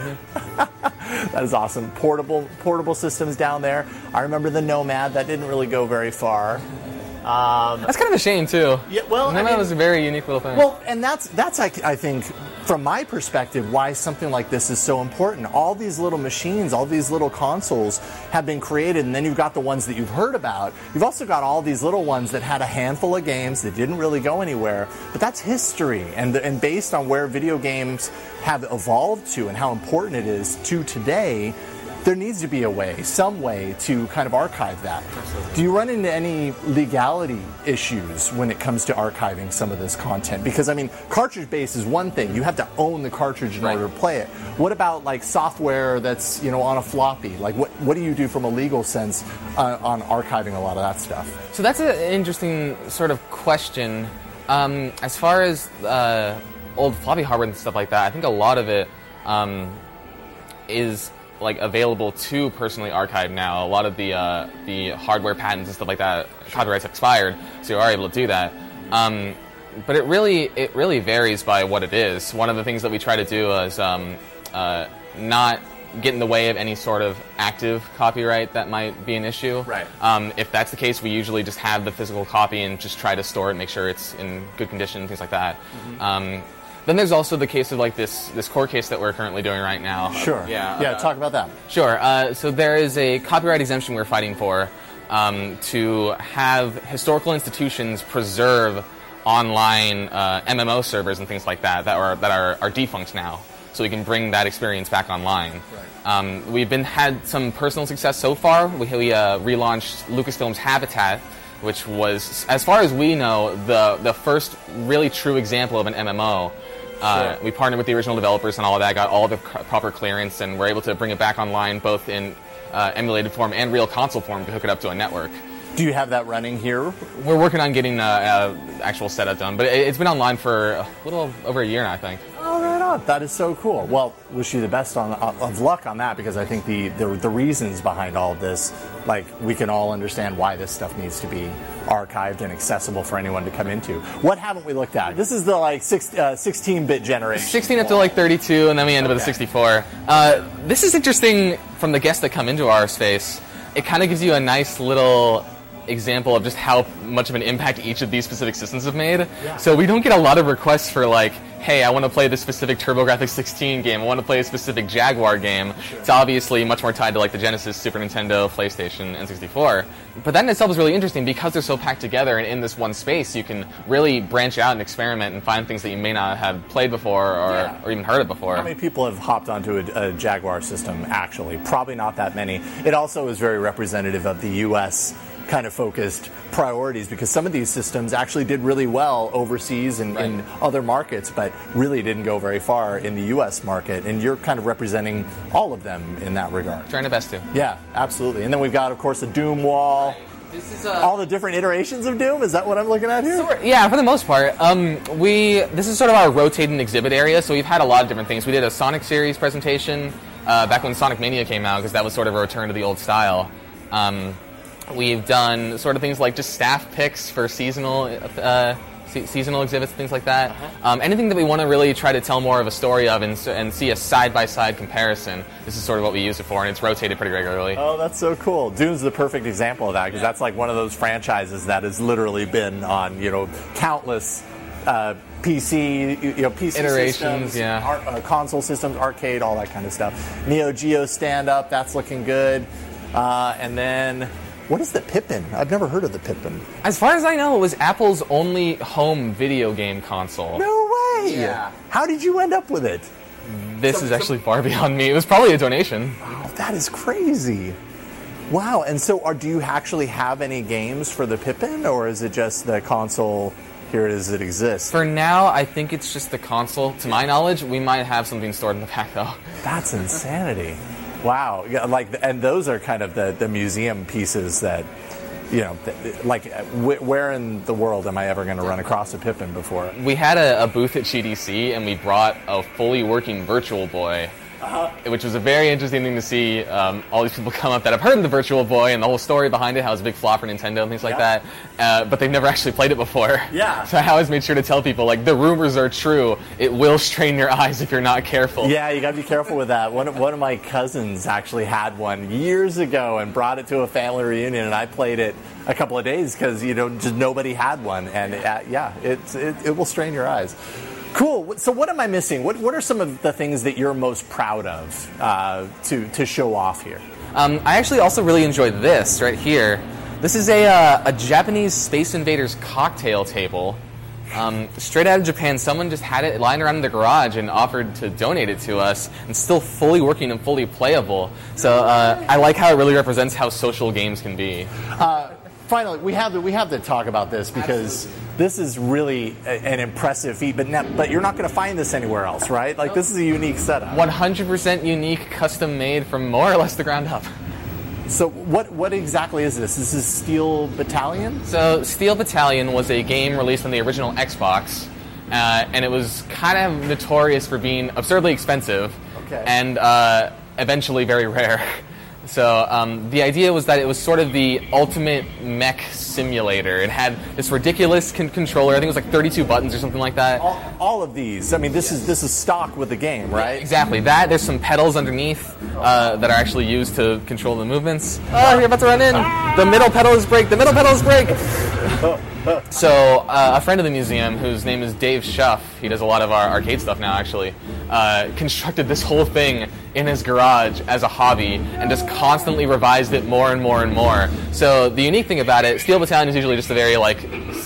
That is awesome. Portable systems down there. I remember the Nomad. That didn't really go very far. That's kind of a shame too. Yeah, well, Nomad was a very unique little thing. Well, and that's I think, from my perspective, why something like this is so important. All these little machines, all these little consoles have been created, and then you've got the ones that you've heard about. You've also got all these little ones that had a handful of games that didn't really go anywhere. But that's history, and based on where video games have evolved to and how important it is to today, there needs to be a way, some way, to kind of archive that. Absolutely. Do you run into any legality issues when it comes to archiving some of this content? Because, I mean, cartridge base is one thing. You have to own the cartridge in order to play it. What about, like, software that's, on a floppy? Like, what do you do from a legal sense on archiving a lot of that stuff? So that's an interesting sort of question. As far as old floppy hardware and stuff like that, I think a lot of it is available to personally archive now. A lot of the hardware patents and stuff like that, copyrights expired, so you are able to do that. But it really varies by what it is. One of the things that we try to do is not get in the way of any sort of active copyright that might be an issue. Right. If that's the case, we usually just have the physical copy and just try to store it, make sure it's in good condition, things like that. Mm-hmm. Then there's also the case of this court case that we're currently doing right now. Sure. Talk about that. Sure. So there is a copyright exemption we're fighting for to have historical institutions preserve online MMO servers and things like that are defunct now. so we can bring that experience back online. Right. We've had some personal success so far. We relaunched Lucasfilm's Habitat, which was, as far as we know, the first really true example of an MMO. Sure. We partnered with the original developers and all of that, got all the proper clearance, and were able to bring it back online both in emulated form and real console form to hook it up to a network. Do you have that running here? We're working on getting actual setup done, but it's been online for a little over a year now, I think. Oh, right on. That is so cool. Well, wish you the best of luck on that, because I think the reasons behind all of this, like, we can all understand why this stuff needs to be archived and accessible for anyone to come into. What haven't we looked at? This is the 16-bit generation. 16 up to 32, and then we end up with a 64. This is interesting from the guests that come into our space. It kind of gives you a nice little example of just how much of an impact each of these specific systems have made. Yeah. So we don't get a lot of requests for hey, I want to play this specific TurboGrafx 16 game, I want to play a specific Jaguar game. Sure. It's obviously much more tied to the Genesis, Super Nintendo, PlayStation, and 64. But that in itself is really interesting because they're so packed together, and in this one space you can really branch out and experiment and find things that you may not have played before or even heard of before. How many people have hopped onto a Jaguar system, actually? Probably not that many. It also is very representative of the U.S. kind of focused priorities, because some of these systems actually did really well overseas and in other markets, but really didn't go very far in the U.S. market, and you're kind of representing all of them in that regard. Trying our best to. Yeah, absolutely. And then we've got, of course, the Doom wall. This is all the different iterations of Doom? Is that what I'm looking at here? Yeah, for the most part. This is sort of our rotating exhibit area, so we've had a lot of different things. We did a Sonic series presentation back when Sonic Mania came out, because that was sort of a return to the old style. We've done sort of things like just staff picks for seasonal exhibits, things like that. Anything that we want to really try to tell more of a story of and see a side-by-side comparison, this is sort of what we use it for, and it's rotated pretty regularly. Oh, that's so cool. Doom's the perfect example of that, because that's one of those franchises that has literally been on, countless PC iterations, systems, console systems, arcade, all that kind of stuff. Neo Geo stand-up, that's looking good. And then, what is the Pippin? I've never heard of the Pippin. As far as I know, it was Apple's only home video game console. No way! Yeah. How did you end up with it? This is actually far beyond me. It was probably a donation. Oh, that is crazy. Wow. And so do you actually have any games for the Pippin, or is it just the console, here it is, it exists? For now, I think it's just the console. To my knowledge, we might have something stored in the back, though. That's insanity. Wow. And those are kind of the museum pieces that, where in the world am I ever going to run across a Pippin before? We had a booth at GDC, and we brought a fully working Virtual Boy, which was a very interesting thing to see. All these people come up that have heard of the Virtual Boy and the whole story behind it, how it's a big flop for Nintendo and things like that, but they've never actually played it before. Yeah. So I always made sure to tell people, the rumors are true. It will strain your eyes if you're not careful. Yeah, you got to be careful with that. One of my cousins actually had one years ago and brought it to a family reunion, and I played it a couple of days because, just nobody had one. And, it will strain your eyes. Cool. So what am I missing? What are some of the things that you're most proud of to show off here? I actually also really enjoyed this right here. This is a Japanese Space Invaders cocktail table. Straight out of Japan, someone just had it lying around in the garage and offered to donate it to us, and still fully working and fully playable. So I like how it really represents how social games can be. Finally, we have to talk about this, because this is really an impressive feat, but you're not going to find this anywhere else, right? This is a unique setup. 100% unique, custom made from more or less the ground up. So what exactly is this? This is Steel Battalion? So Steel Battalion was a game released on the original Xbox, and it was kind of notorious for being absurdly expensive and eventually very rare. So the idea was that it was sort of the ultimate mech simulator. It had this ridiculous controller. I think it was 32 buttons or something like that. All of these. I mean, this is stock with the game, right? Yeah, exactly. There's some pedals underneath that are actually used to control the movements. Oh, you're about to run in. The middle pedals break. The middle pedals break. So a friend of the museum, whose name is Dave Schuff, he does a lot of our arcade stuff now, actually, constructed this whole thing in his garage as a hobby and just constantly revised it more and more and more. So the unique thing about it, Steel Battalion is usually just a very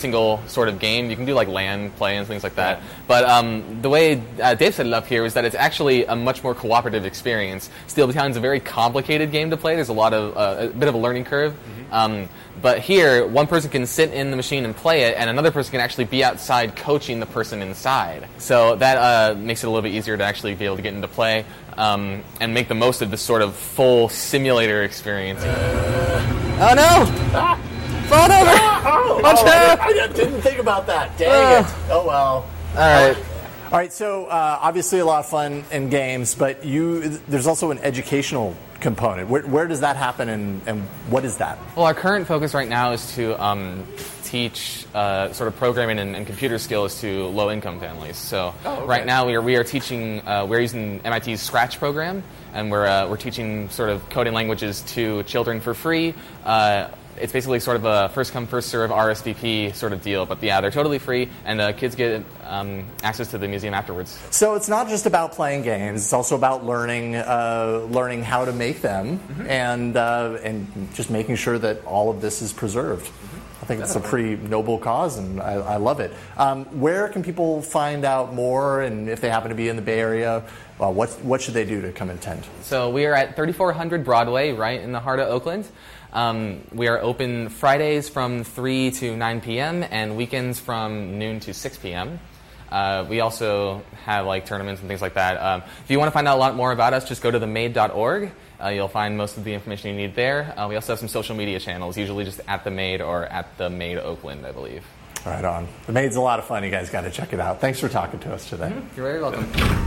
single sort of game. You can do like LAN play and things like that. But the way Dave set it up here is that it's actually a much more cooperative experience. Steel Battalion's a very complicated game to play. There's a lot of a bit of a learning curve. But here, one person can sit in the machine and play it, and another person can actually be outside coaching the person inside. So that makes it a little bit easier to actually be able to get into play and make the most of this sort of full simulator experience. Oh no! Fall over! Watch out! I didn't think about that. Dang it. Oh well. All right, so obviously a lot of fun in games, but there's also an educational component. Where does that happen, and what is that? Well, our current focus right now is to teach sort of programming and computer skills to low-income families. So right now we are teaching, we're using MIT's Scratch program, and we're teaching sort of coding languages to children for free. It's basically sort of a first-come, first-serve RSVP sort of deal. But yeah, they're totally free, and kids get access to the museum afterwards. So it's not just about playing games; it's also about learning how to make them, and just making sure that all of this is preserved. I think it's a pretty noble cause, and I love it. Where can people find out more, and if they happen to be in the Bay Area, what should they do to come attend? So we are at 3400 Broadway, right in the heart of Oakland. We are open Fridays from 3 to 9 p.m. and weekends from noon to 6 p.m. We also have like tournaments and things like that. If you want to find out a lot more about us, just go to themade.org. You'll find most of the information you need there. We also have some social media channels, usually just at The Made or at The Made Oakland, I believe. Right on. The Made's a lot of fun. You guys got to check it out. Thanks for talking to us today. You're very welcome.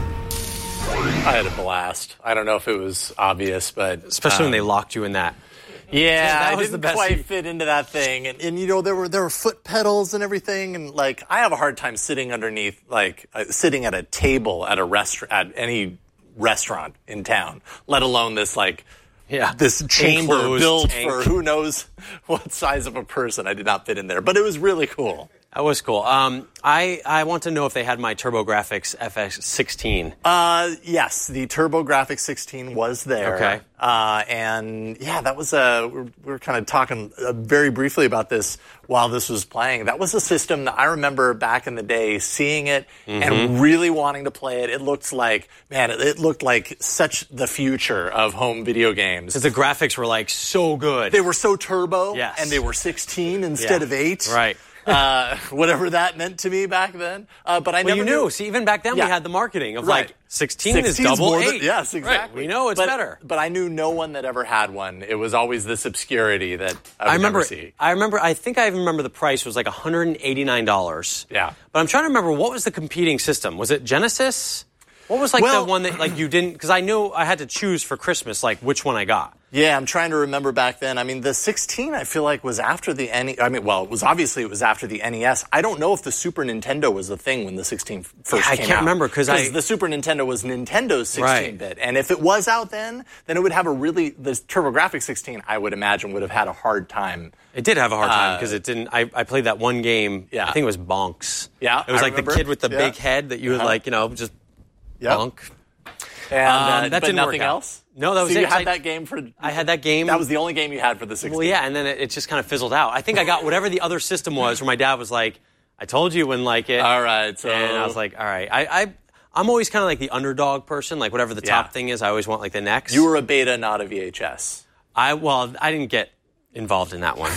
I had a blast. I don't know if it was obvious, but... Especially when they locked you in that. Yeah, I didn't quite fit into that thing, and you know there were foot pedals and everything, and like I have a hard time sitting underneath, like sitting at a table at a at any restaurant in town, let alone this this chamber built for who knows what size of a person. I did not fit in there, but it was really cool. That was cool. I want to know if they had my TurboGrafx FX16. Yes, the TurboGrafx 16 was there. Okay. And yeah, that was we were kind of talking very briefly about this while this was playing. That was a system that I remember back in the day seeing it and really wanting to play it. It looked like, it looked like such the future of home video games. Because the graphics were like so good. They were so turbo. Yes. And they were 16 instead of 8. Right. Whatever that meant to me back then. But I never knew. See, even back then we had the marketing of like 16 is double 8. Yes, exactly. Right. We know it's better. But I knew no one that ever had one. It was always this obscurity that I would never see. I think I even remember the price was like $189. Yeah. But I'm trying to remember, what was the competing system? Was it Genesis? What was the one that like you didn't, because I knew I had to choose for Christmas like which one I got. Yeah, I'm trying to remember back then. I mean, the 16 I feel like was after the NES. I mean, well, it was after the NES. I don't know if the Super Nintendo was a thing when the 16 first came out. I can't remember because the Super Nintendo was Nintendo's 16-bit. And if it was out then it would have the TurboGrafx 16, I would imagine, would have had a hard time. It did have a hard time because it didn't. I played that one game. Yeah. I think it was Bonks. Yeah, it was like the kid with the big head that you would like, just bonk. And that didn't nothing work out. else? No, that was so it. You had that game for... I had that game. That was the only game you had for the 16. Well, yeah, and then it just kind of fizzled out. I think I got whatever the other system was where my dad was like, I told you you wouldn't like it. All right. So... And I was like, all right. I'm always kind of like the underdog person. Like whatever the top thing is, I always want like the next. You were a beta, not a VHS. I didn't get involved in that one.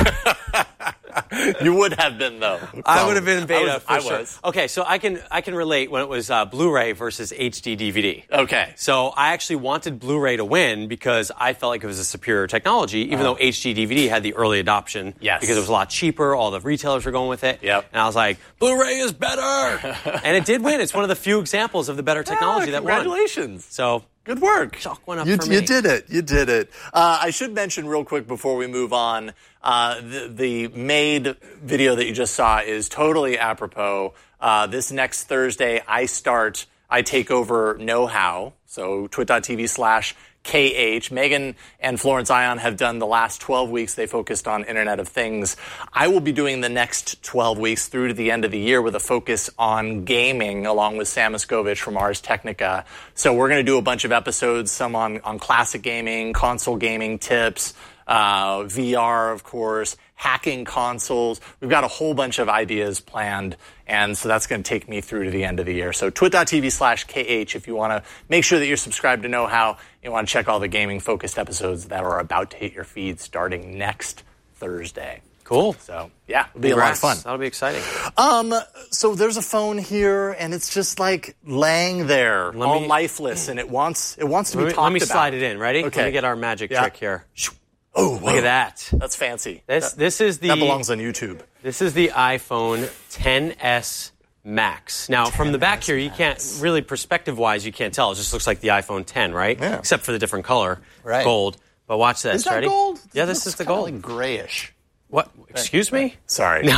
You would have been, though. I would have been beta for sure. I was. Okay, so I can relate when it was Blu-ray versus HD DVD. Okay. So I actually wanted Blu-ray to win because I felt like it was a superior technology, even though HD DVD had the early adoption. Yes. Because it was a lot cheaper. All the retailers were going with it. Yep. And I was like, Blu-ray is better! And it did win. It's one of the few examples of the better technology that won. Congratulations. So... Good work. Chalk went up for me. You did it. You did it. I should mention real quick before we move on, the Made video that you just saw is totally apropos. This next Thursday, I take over Know How, so twit.tv/KH. Megan and Florence Ion have done the last 12 weeks. They focused on Internet of Things. I will be doing the next 12 weeks through to the end of the year with a focus on gaming, along with Sam Miskovich from Ars Technica. So we're going to do a bunch of episodes, some on classic gaming, console gaming tips, VR, of course, hacking consoles. We've got a whole bunch of ideas planned, and so that's going to take me through to the end of the year. So twit.tv/KH if you want to make sure that you're subscribed to Know How. You want to check all the gaming-focused episodes that are about to hit your feed starting next Thursday. Cool. So, yeah, it'll be a lot of fun. That'll be exciting. So there's a phone here, and it's just like laying there, lifeless, and it wants to be talked about. Let me slide it in. Ready? Okay. Let me get our magic trick here. Oh, look at that. That's fancy. This is the that belongs on YouTube. This is the iPhone XS Max. Now, from the back here, you can't really, perspective-wise, you can't tell. It just looks like the iPhone 10, right? Yeah. Except for the different color, gold. But watch this. Is that Ready? gold? Yeah, this is the gold. Like grayish. What? Excuse me? Sorry. No.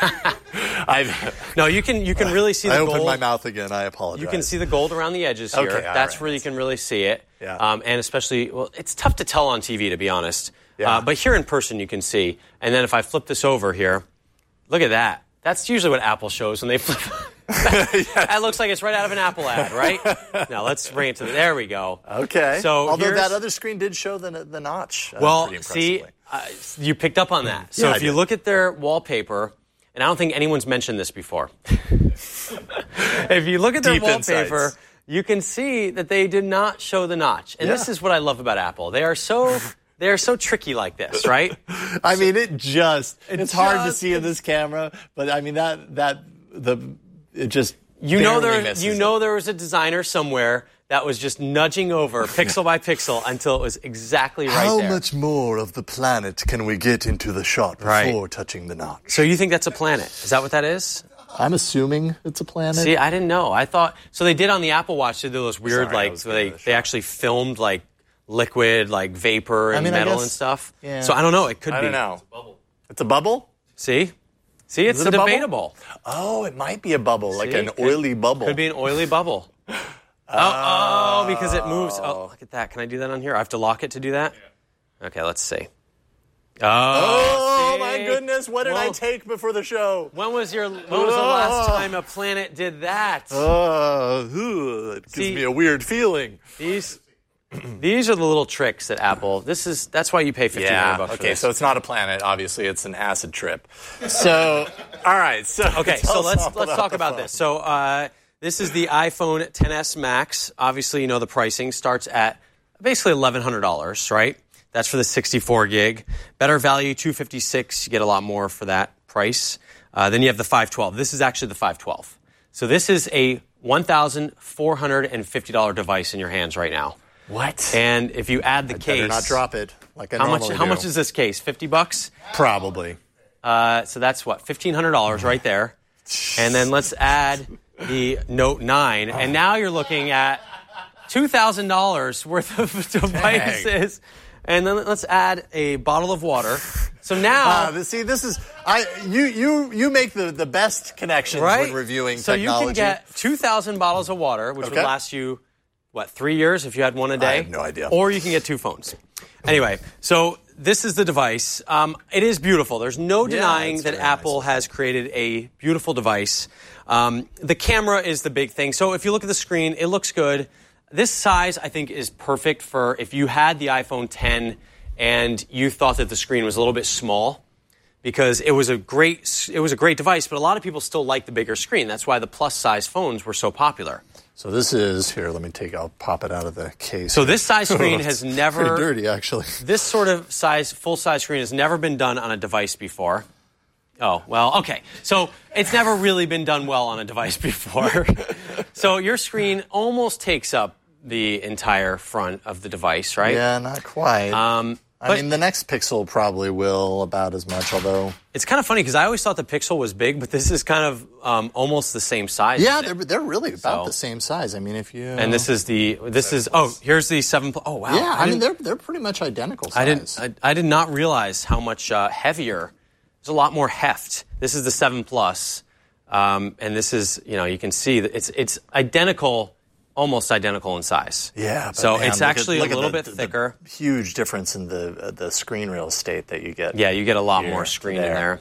No, you can really see the gold. I opened my mouth again. I apologize. You can see the gold around the edges here. Okay, That's where you can really see it. Yeah. And especially, well, it's tough to tell on TV, to be honest. Yeah. But here in person, you can see. And then if I flip this over here, look at that. That's usually what Apple shows when they flip. That looks like it's right out of an Apple ad, right? Now, let's bring it to there we go. Okay. So although that other screen did show the notch. Well, see, you picked up on that. So if you look at their wallpaper, and I don't think anyone's mentioned this before. If you look at their wallpaper, insights. You can see that they did not show the notch. And this is what I love about Apple. They are so tricky like this, right? I mean, it's hard to see in this camera, but I mean it just you know there was a designer somewhere that was just nudging over pixel by pixel until it was exactly right there. How much more of the planet can we get into the shot before touching the notch? So you think that's a planet? Is that what that is? I'm assuming it's a planet. See, I didn't know. I thought so. They did on the Apple Watch. They did those weird they actually filmed like liquid, like vapor and metal and stuff. Yeah. So I don't know. It could be. I don't know. It's a bubble. It's a bubble? See, it's debatable. Oh, it might be a bubble, like an oily bubble. Could be an oily bubble. Because it moves. Oh, look at that. Can I do that on here? I have to lock it to do that? Yeah. Okay, let's see. Oh my goodness. What did I take before the show? When was the last time a planet did that? It gives me a weird feeling. These are the little tricks that Apple. That's why you pay $1,500 for this. Okay, so it's not a planet. Obviously, it's an acid trip. So, all right. So let's talk about this. So this is the iPhone XS Max. Obviously, you know the pricing starts at basically $1,100, right? That's for the 64 gig. Better value, $256. You get a lot more for that price. Then you have the 512. This is actually the 512. So this is a $1,450 device in your hands right now. What? And if you add the case, better not drop it like I normally do. How much is this case? $50? Probably. So that's what, $1,500 right there. And then let's add the Note 9, and now you're looking at $2,000 worth of devices. Dang. And then let's add a bottle of water. So now, this is you make the best connections when reviewing technology. So you can get 2,000 bottles of water, which would last you 3 years if you had one a day? I have no idea. Or you can get 2 phones. Anyway, so this is the device. It is beautiful. There's no denying that Apple has created a beautiful device. The camera is the big thing. So if you look at the screen, it looks good. This size, I think, is perfect for if you had the iPhone 10 and you thought that the screen was a little bit small, because it was a great device, but a lot of people still like the bigger screen. That's why the plus-size phones were so popular. So this is, I'll pop it out of the case. So this size screen has never... Pretty dirty, actually. This sort of full-size screen has never been done on a device before. Oh, well, okay. So it's never really been done well on a device before. So your screen almost takes up the entire front of the device, right? Yeah, not quite. I mean, the next Pixel probably will about as much, although... It's kind of funny because I always thought the Pixel was big, but this is kind of almost the same size. Yeah, they're really about the same size. I mean, if you... And here's the 7... Oh, wow. Yeah, I mean, they're pretty much identical size. I did not realize how much heavier. There's a lot more heft. This is the 7 Plus, and this is, you can see that it's identical... Almost identical in size. Yeah. So it's actually a little bit thicker. The huge difference in the screen real estate that you get. Yeah, you get a lot more screen in there.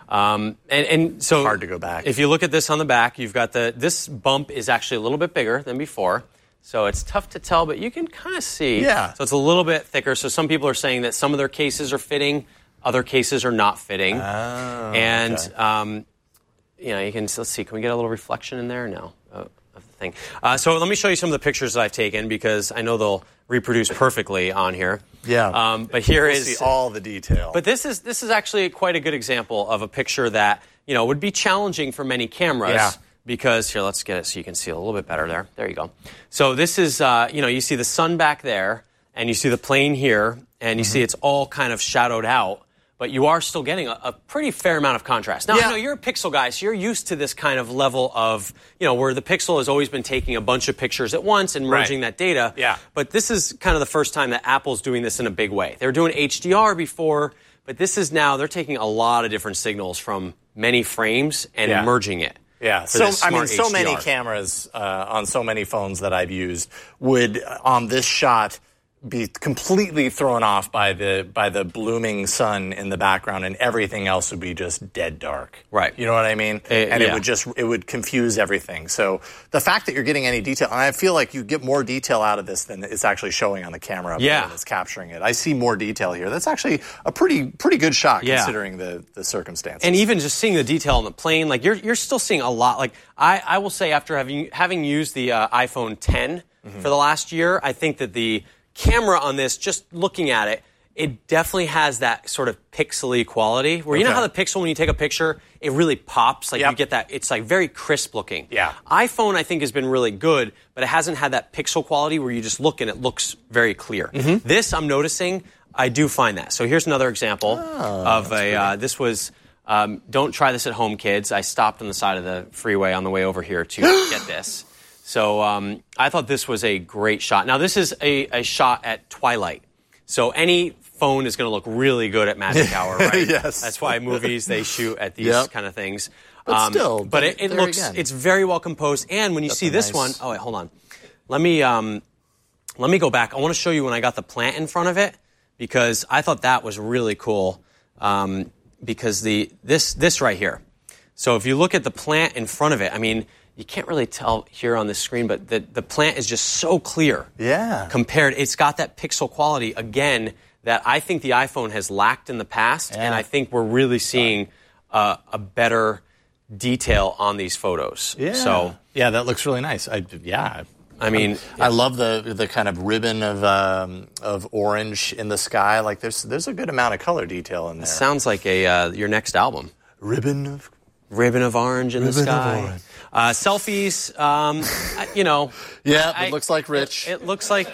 And so hard to go back. If you look at this on the back, you've got this bump is actually a little bit bigger than before. So it's tough to tell, but you can kind of see. Yeah. So it's a little bit thicker. So some people are saying that some of their cases are fitting Other cases are not fitting. Okay. You can, let's see, can we get a little reflection in there? No. Of the thing. So let me show you some of the pictures that I've taken because I know they'll reproduce perfectly on here. Yeah. But here we'll is see all the detail. But this is actually quite a good example of a picture that, would be challenging for many cameras. Yeah. Because, here, let's get it so you can see a little bit better there. There you go. So this is, you see the sun back there, and you see the plane here, and you see it's all kind of shadowed out. But you are still getting a pretty fair amount of contrast. Now, I know you're a pixel guy, so you're used to this kind of level of, where the pixel has always been taking a bunch of pictures at once and merging that data. Yeah. But this is kind of the first time that Apple's doing this in a big way. They were doing HDR before, but this is now, they're taking a lot of different signals from many frames and merging it. Yeah, so many cameras on so many phones that I've used would, on this shot, be completely thrown off by the blooming sun in the background, and everything else would be just dead dark. Right. You know what I mean? And it would confuse everything. So the fact that you're getting any detail, and I feel like you get more detail out of this than it's actually showing on the camera up there that's capturing it. I see more detail here. That's actually a pretty good shot considering the circumstances. And even just seeing the detail on the plane, like you're still seeing a lot. Like I will say, after having used the iPhone 10 for the last year, I think that the camera on this, just looking at it, it definitely has that sort of pixely quality where you know how the Pixel, when you take a picture, it really pops. Like you get that, it's like very crisp looking. Yeah. iPhone, I think, has been really good, but it hasn't had that pixel quality where you just look and it looks very clear. This, I'm noticing, I do find that. So here's another example of this was, don't try this at home, kids. I stopped on the side of the freeway on the way over here to get this. So I thought this was a great shot. Now, this is a shot at twilight. So any phone is going to look really good at magic hour, right? Yes. That's why movies, they shoot at these kind of things. But still. But it looks, it's very well composed. And when you see this one, oh, wait, hold on. Let me go back. I want to show you when I got the plant in front of it, because I thought that was really cool. Because this right here. So if you look at the plant in front of it, I mean, you can't really tell here on this screen, but the plant is just so clear. Yeah. Compared, it's got that pixel quality, again, that I think the iPhone has lacked in the past, and I think we're really seeing a better detail on these photos. Yeah. So, yeah, that looks really nice. I mean, I love the kind of ribbon of orange in the sky. Like there's a good amount of color detail in there. It sounds like your next album. Ribbon of orange in the sky. Selfies, Yeah, it looks like Rich. It looks like,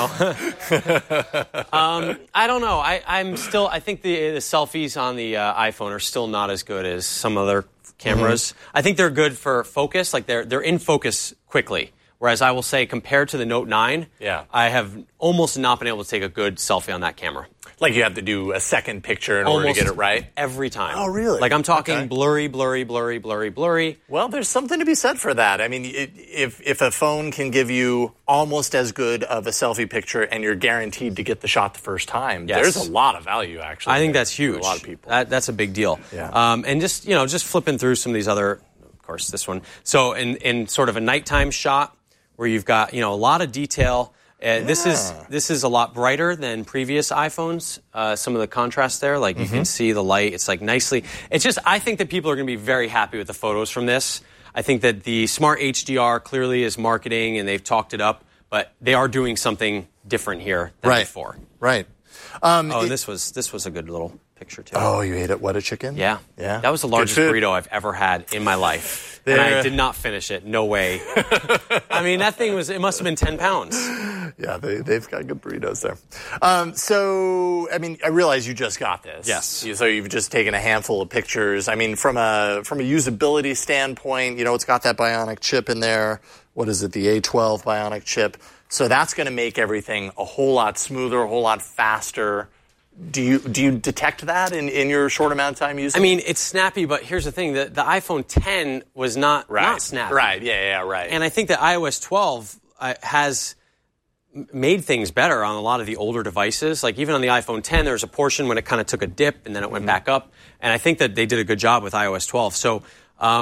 I don't know. I think the selfies on the iPhone are still not as good as some other cameras. I think they're good for focus. Like they're in focus quickly. Whereas I will say, compared to the Note 9, I have almost not been able to take a good selfie on that camera. Like you have to do a second picture in order to get it right? Every time. Oh, really? Like I'm talking blurry. Well, there's something to be said for that. I mean, if a phone can give you almost as good of a selfie picture and you're guaranteed to get the shot the first time, there's a lot of value, actually. I think that's huge. For a lot of people. That's a big deal. Yeah. And just flipping through some of these other, of course, this one. So in sort of a nighttime shot where you've got, a lot of detail. This is a lot brighter than previous iPhones. Some of the contrast there, like you can see the light. It's like nicely. It's just, I think that people are going to be very happy with the photos from this. I think that the Smart HDR clearly is marketing and they've talked it up, but they are doing something different here than before. Right. This was a good little picture too. Oh, you ate it? What, a chicken? Yeah. Yeah. That was the largest burrito I've ever had in my life. And I did not finish it. No way. I mean, that thing it must have been 10 pounds. Yeah, they've got good burritos there. So, I mean, I realize you just got this. Yes. So you've just taken a handful of pictures. I mean, from a usability standpoint, it's got that Bionic chip in there. What is it, the A12 Bionic chip? So that's going to make everything a whole lot smoother, a whole lot faster. Do you detect that in your short amount of time using it? I mean, it's snappy, but here's the thing. The iPhone 10 was not snappy. Right, yeah, right. And I think that iOS 12 has made things better on a lot of the older devices. Like even on the iPhone 10, there was a portion when it kind of took a dip and then it went back up. And I think that they did a good job with iOS 12. So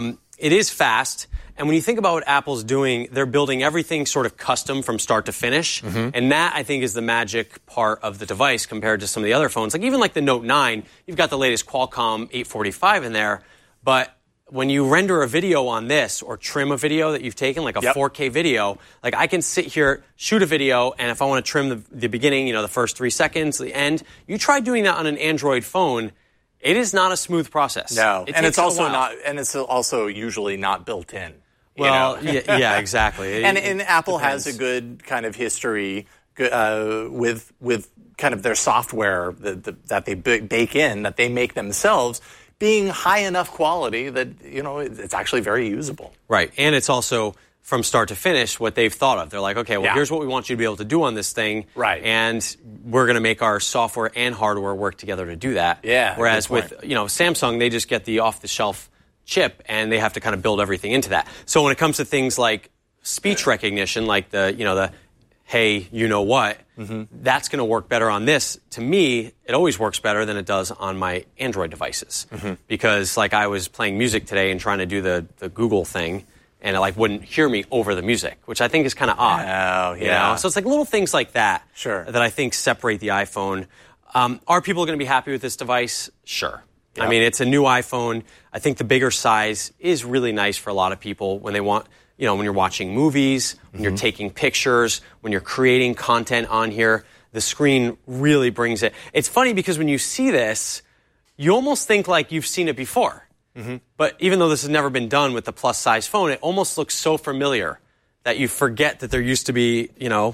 it is fast. And when you think about what Apple's doing, they're building everything sort of custom from start to finish. And that, I think, is the magic part of the device compared to some of the other phones. Like even like the Note 9, you've got the latest Qualcomm 845 in there. But when you render a video on this or trim a video that you've taken, like a 4K video, like I can sit here, shoot a video, and if I want to trim the beginning, the first 3 seconds, the end, you try doing that on an Android phone, it is not a smooth process. No, and it's also not, and it's also usually not built in. Well, yeah, exactly. And Apple has a good kind of history with kind of their software that they bake in, that they make themselves, being high enough quality that, it's actually very usable. Right, and it's also from start to finish what they've thought of. They're like, okay, well, here's what we want you to be able to do on this thing. Right. And we're going to make our software and hardware work together to do that. Yeah. Whereas with, Samsung, they just get the off-the-shelf chip and they have to kind of build everything into that. So when it comes to things like speech recognition, like the hey, you know what, that's going to work better on this. To me, it always works better than it does on my Android devices. Because like I was playing music today and trying to do the Google thing, and it wouldn't hear me over the music, which I think is kind of odd. Oh, yeah. So it's like little things like that that I think separate the iPhone. Are people going to be happy with this device? Sure. Yep. I mean, it's a new iPhone. I think the bigger size is really nice for a lot of people when they want, when you're watching movies, when you're taking pictures, when you're creating content on here, the screen really brings it. It's funny because when you see this, you almost think like you've seen it before. But even though this has never been done with the plus-size phone, it almost looks so familiar that you forget that there used to be,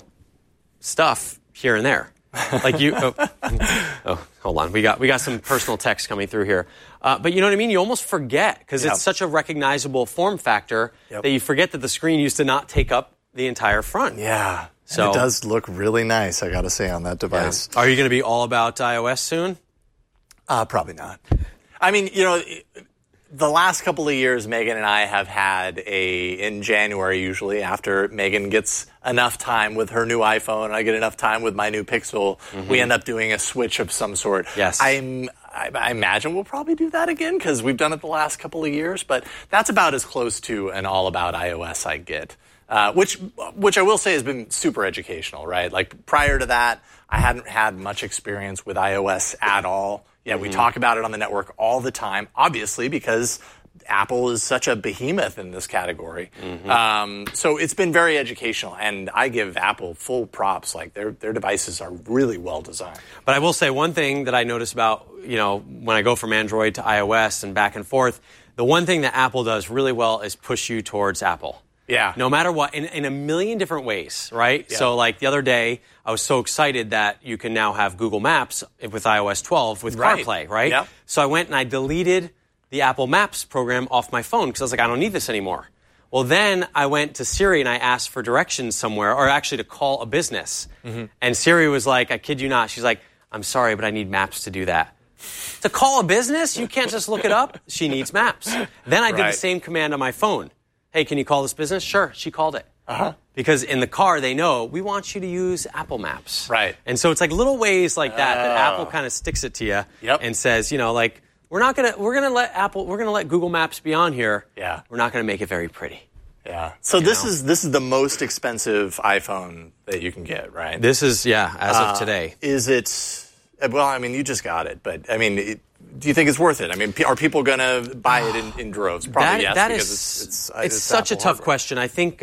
stuff here and there. Like you. Hold on. We got some personal text coming through here. But you know what I mean? You almost forget because it's such a recognizable form factor that you forget that the screen used to not take up the entire front. Yeah. So it does look really nice, I got to say, on that device. Yeah. Are you going to be all about iOS soon? Probably not. I mean, the last couple of years, Megan and I have had in January usually, after Megan gets enough time with her new iPhone and I get enough time with my new Pixel, we end up doing a switch of some sort. Yes. I imagine we'll probably do that again because we've done it the last couple of years, but that's about as close to an all about iOS I get. Which I will say has been super educational, right? Like prior to that, I hadn't had much experience with iOS at all. Yeah, we talk about it on the network all the time, obviously, because Apple is such a behemoth in this category. So it's been very educational, and I give Apple full props. Like their devices are really well designed. But I will say one thing that I notice about, when I go from Android to iOS and back and forth, the one thing that Apple does really well is push you towards Apple. Yeah. No matter what, in a million different ways, right? Yeah. So like the other day, I was so excited that you can now have Google Maps with iOS 12 with CarPlay, right? Yep. So I went and I deleted the Apple Maps program off my phone because I was like, I don't need this anymore. Well, then I went to Siri and I asked for directions somewhere, or actually to call a business. And Siri was like, I kid you not, she's like, I'm sorry, but I need Maps to do that. To call a business, you can't just look it up. She needs Maps. Then I did the same command on my phone. Hey, can you call this business? Sure, she called it. Because in the car, they know, we want you to use Apple Maps. Right. And so it's like little ways like that Apple kind of sticks it to you and says, we're gonna let Google Maps be on here. Yeah. We're not gonna make it very pretty. Yeah. So this is the most expensive iPhone that you can get, right? This is, as of today. Is it? Well, I mean, you just got it, but I mean, do you think it's worth it? I mean, are people going to buy it in droves? Probably yes, because it's such a tough question. I think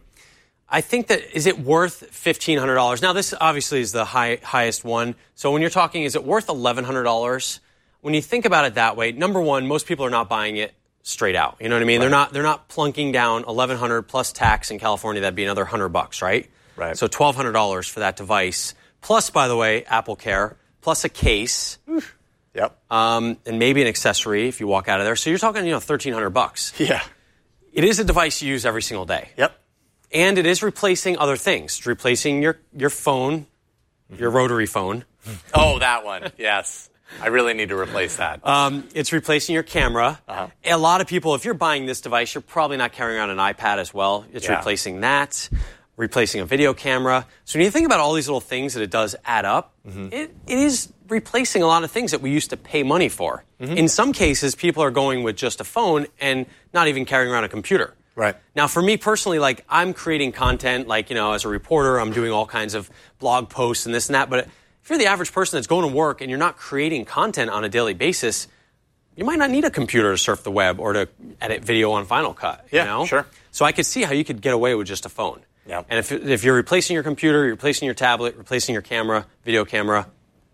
that is it worth $1,500? Now, this obviously is the highest one. So when you're talking, is it worth $1,100? When you think about it that way, number one, most people are not buying it straight out. You know what I mean? Right. They're not plunking down $1,100 plus tax in California. That'd be another $100, right? Right. So $1,200 for that device. Plus, by the way, Apple Care. Plus a case. Yep. And maybe an accessory if you walk out of there. So you're talking, $1,300. Yeah. It is a device you use every single day. Yep. And it is replacing other things. It's replacing your phone, your rotary phone. Oh, that one. Yes. I really need to replace that. It's replacing your camera. A lot of people, if you're buying this device, you're probably not carrying around an iPad as well. It's replacing that. replacing a video camera. So when you think about all these little things that it does add up, it is replacing a lot of things that we used to pay money for. In some cases, people are going with just a phone and not even carrying around a computer. Right. Now, for me personally, like, I'm creating content, like, as a reporter, I'm doing all kinds of blog posts and this and that. But if you're the average person that's going to work and you're not creating content on a daily basis, you might not need a computer to surf the web or to edit video on Final Cut. Yeah, sure. So I could see how you could get away with just a phone. Yeah. And if you're replacing your computer, you're replacing your tablet, replacing your camera, video camera,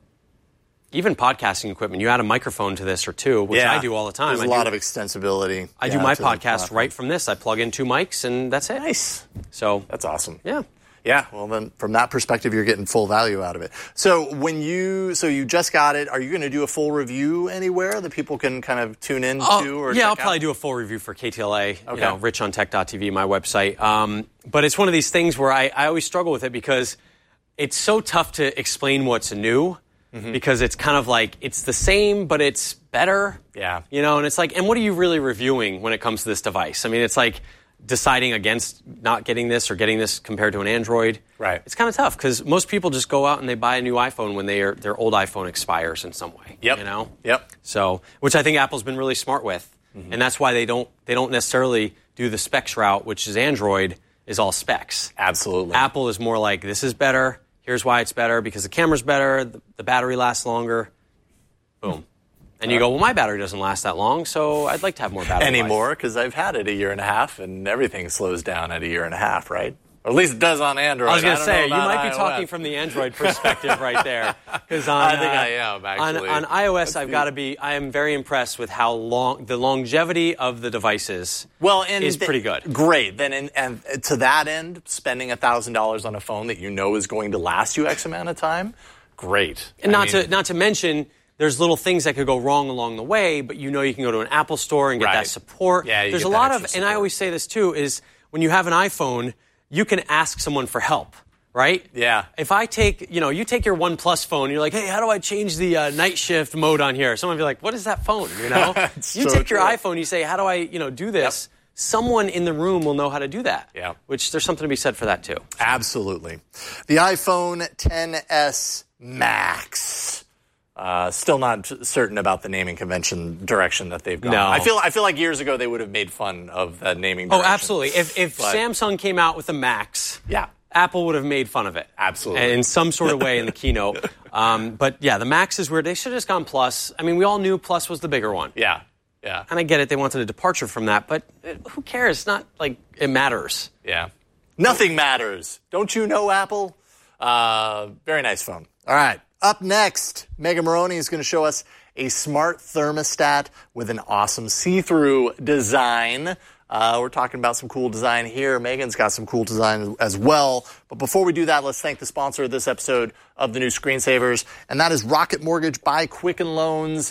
even podcasting equipment, you add a microphone to this or two, which I do all the time. There's a lot of extensibility. I do my podcast right from this. I plug in 2 mics, and that's it. Nice. So that's awesome. Yeah. Yeah, well then from that perspective, you're getting full value out of it. So you just got it, are you going to do a full review anywhere that people can kind of tune in to? I'll probably do a full review for KTLA, richontech.tv, my website. But it's one of these things where I always struggle with it because it's so tough to explain what's new because it's kind of like it's the same, but it's better. Yeah. And it's like, and what are you really reviewing when it comes to this device? I mean, it's like deciding against not getting this or getting this compared to an Android. Right. It's kind of tough because most people just go out and they buy a new iPhone when their old iPhone expires in some way. Yep. Yep. So, which I think Apple's been really smart with. And that's why they don't necessarily do the specs route, which is Android is all specs. Absolutely. Apple is more like, this is better. Here's why it's better, because the camera's better, the battery lasts longer. Boom. And you go, well, my battery doesn't last that long, so I'd like to have more battery anymore, because I've had it a year and a half, and everything slows down at a year and a half, right? Or at least it does on Android. I was going to say, you might be iOS. talking from the Android perspective right there. Because I think I am, actually. On iOS, I am very impressed with how long, the longevity of the devices is pretty good. Great. Then, and to that end, spending $1,000 on a phone that you know is going to last you X amount of time, great. And not to mention, there's little things that could go wrong along the way, but you can go to an Apple store and get that support. Yeah, there's a lot of, and I always say this too, is when you have an iPhone, you can ask someone for help, right? Yeah. If I take, you take your OnePlus phone, you're like, hey, how do I change the night shift mode on here? Someone will be like, what is that phone, You take your iPhone, you say, how do I, do this? Yep. Someone in the room will know how to do that. Yeah. Which there's something to be said for that too. Absolutely. The iPhone XS Max. Still not certain about the naming convention direction that they've gone. No. I feel like years ago they would have made fun of the naming direction. Oh, absolutely. If Samsung came out with a Max, Apple would have made fun of it. Absolutely. In some sort of way in the keynote. But yeah, the Max is weird. They should have just gone Plus. I mean, we all knew Plus was the bigger one. Yeah. Yeah. And I get it. They wanted a departure from that. But who cares? It's not like it matters. Yeah. Nothing matters. Don't you know, Apple? Very nice phone. All right. Up next, Megan Moroney is going to show us a smart thermostat with an awesome see-through design. We're talking about some cool design here. Megan's got some cool design as well. But before we do that, let's thank the sponsor of this episode of the new Screensavers, and that is Rocket Mortgage by Quicken Loans.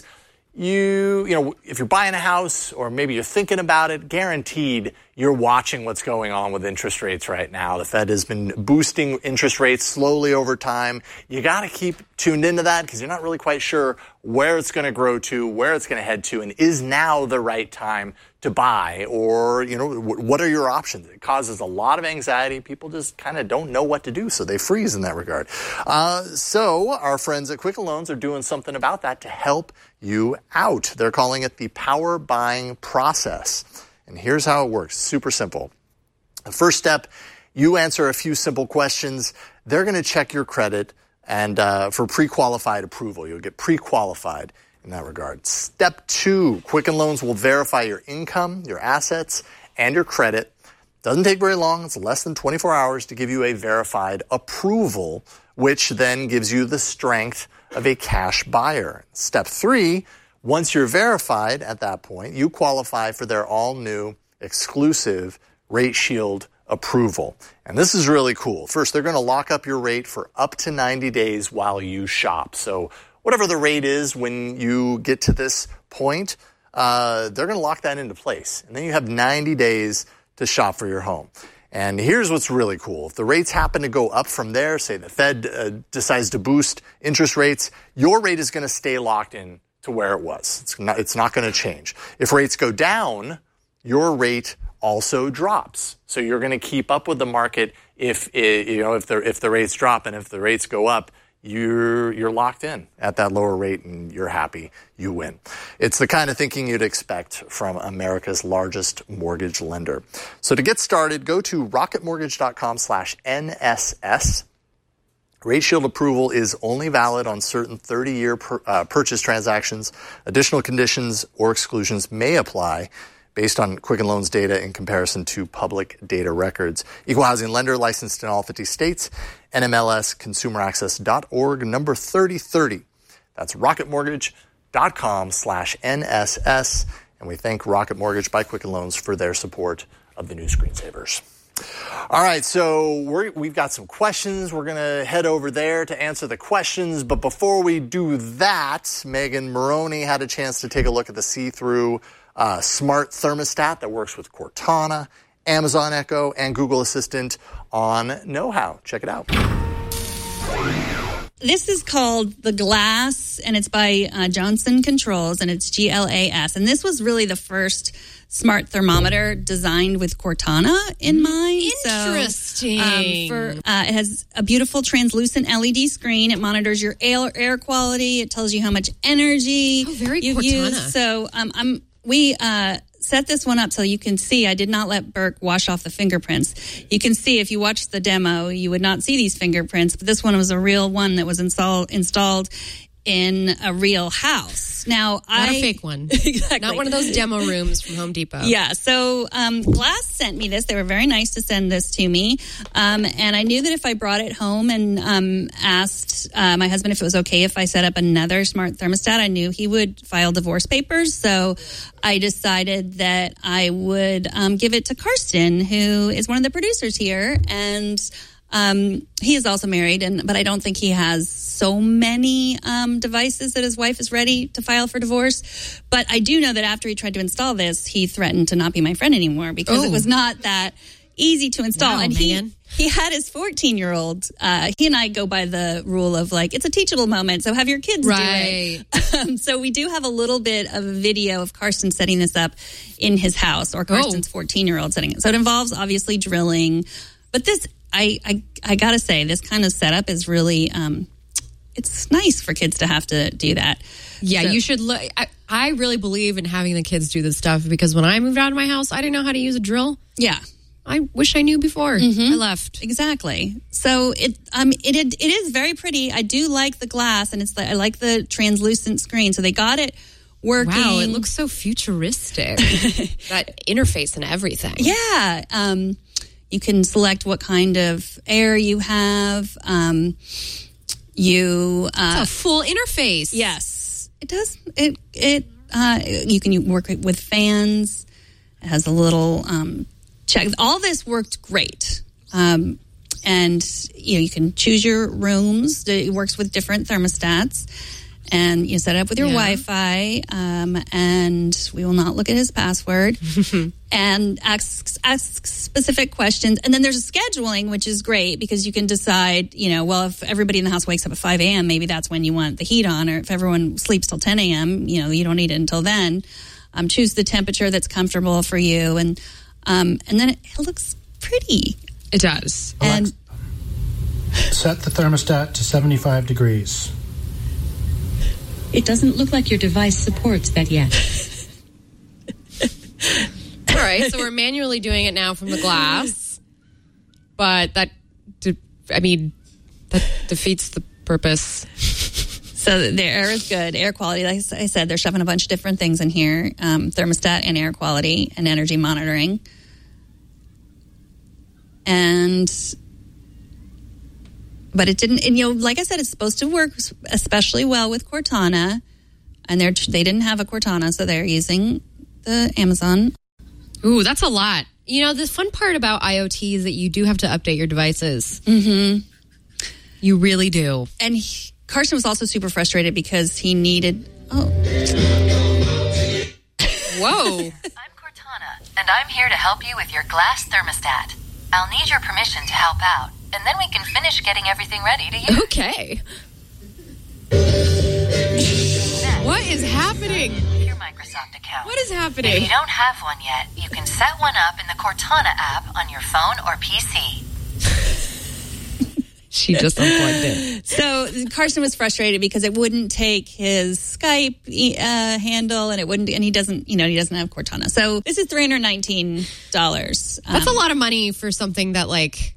If you're buying a house or maybe you're thinking about it, guaranteed you're watching what's going on with interest rates right now. The Fed has been boosting interest rates slowly over time. You got to keep tuned into that because you're not really quite sure where it's going to grow to, where it's going to head to, and is now the right time to buy, or, what are your options? It causes a lot of anxiety. People just kind of don't know what to do, so they freeze in that regard. So our friends at Quicken Loans are doing something about that to help you out. They're calling it the Power Buying Process. And here's how it works. Super simple. The first step, you answer a few simple questions. They're going to check your credit and for pre-qualified approval. You'll get pre-qualified in that regard. Step 2, Quicken Loans will verify your income, your assets, and your credit. Doesn't take very long. It's less than 24 hours to give you a verified approval, which then gives you the strength of a cash buyer. Step 3, once you're verified at that point, you qualify for their all-new exclusive Rate Shield approval. And this is really cool. First, they're going to lock up your rate for up to 90 days while you shop. So whatever the rate is when you get to this point, they're going to lock that into place. And then you have 90 days to shop for your home. And here's what's really cool. If the rates happen to go up from there, say the Fed decides to boost interest rates, your rate is going to stay locked in to where it was. It's not going to change. If rates go down, your rate also drops. So you're going to keep up with the market if the rates drop, and if the rates go up, you're locked in at that lower rate and you're happy, you win. It's the kind of thinking you'd expect from America's largest mortgage lender. So to get started, go to rocketmortgage.com/NSS. Rate Shield approval is only valid on certain 30-year purchase transactions. Additional conditions or exclusions may apply based on Quicken Loans data in comparison to public data records. Equal housing lender licensed in all 50 states. NMLSconsumeraccess.org, number 3030. That's rocketmortgage.com/NSS. And we thank Rocket Mortgage by Quicken Loans for their support of the new screensavers. All right, so we've got some questions. We're going to head over there to answer the questions. But before we do that, Megan Moroney had a chance to take a look at the see-through smart thermostat that works with Cortana, Amazon Echo, and Google Assistant on Know How. Check it out. This is called the Glass, and it's by Johnson Controls, and it's GLAS. And this was really the first smart thermometer designed with Cortana in mind. Interesting. It has a beautiful translucent LED screen. It monitors your air quality. It tells you how much energy you've used. So we set this one up so you can see. I did not let Burke wash off the fingerprints. You can see if you watched the demo, you would not see these fingerprints, but this one was a real one that was installed in a real house. Now, not a fake one. Exactly. Not one of those demo rooms from Home Depot. Yeah, so Glass sent me this. They were very nice to send this to me. And I knew that if I brought it home and asked my husband if it was okay if I set up another smart thermostat, I knew he would file divorce papers. So I decided that I would give it to Karsten, who is one of the producers here. And he is also married, but I don't think he has so many devices that his wife is ready to file for divorce. But I do know that after he tried to install this, he threatened to not be my friend anymore because it was not that easy to install. Wow, and he had his 14-year-old. He and I go by the rule of it's a teachable moment, so have your kids do it. So we do have a little bit of a video of Karsten setting this up in his house, or Karsten's 14-year-old setting it. So it involves obviously drilling, but this. I got to say, this kind of setup is really, it's nice for kids to have to do that. Yeah, you should look. I really believe in having the kids do this stuff because when I moved out of my house, I didn't know how to use a drill. Yeah. I wish I knew before I left. Exactly. So it is very pretty. I do like the glass, and I like the translucent screen. So they got it working. Wow, it looks so futuristic. That interface and everything. Yeah. You can select what kind of air you have. It's a full interface. Yes, it does. You can work with fans. It has a little check. All this worked great. And you can choose your rooms. It works with different thermostats. And you set it up with your Wi-Fi, and we will not look at his password, and ask specific questions. And then there's a scheduling, which is great because you can decide, if everybody in the house wakes up at 5 a.m., maybe that's when you want the heat on, or if everyone sleeps till 10 a.m., you don't need it until then. Choose the temperature that's comfortable for you, and then it looks pretty. It does. And set the thermostat to 75 degrees. It doesn't look like your device supports that yet. All right, so we're manually doing it now from the glass, but that defeats the purpose. So the air is good. Air quality, like I said, they're shoving a bunch of different things in here. Thermostat and air quality and energy monitoring. But it didn't, and like I said, it's supposed to work especially well with Cortana, and they didn't have a Cortana, so they're using the Amazon. Ooh, that's a lot. The fun part about IoT is that you do have to update your devices. Mm-hmm. You really do. And Karsten was also super frustrated because he needed... Whoa. I'm Cortana, and I'm here to help you with your glass thermostat. I'll need your permission to help out, and then we can finish getting everything ready to use. Okay. What is happening? Your Microsoft Microsoft account. What is happening? If you don't have one yet, you can set one up in the Cortana app on your phone or PC. She just unplugged it. So Carson was frustrated because it wouldn't take his Skype handle, and he doesn't have Cortana. So this is $319. That's a lot of money for something that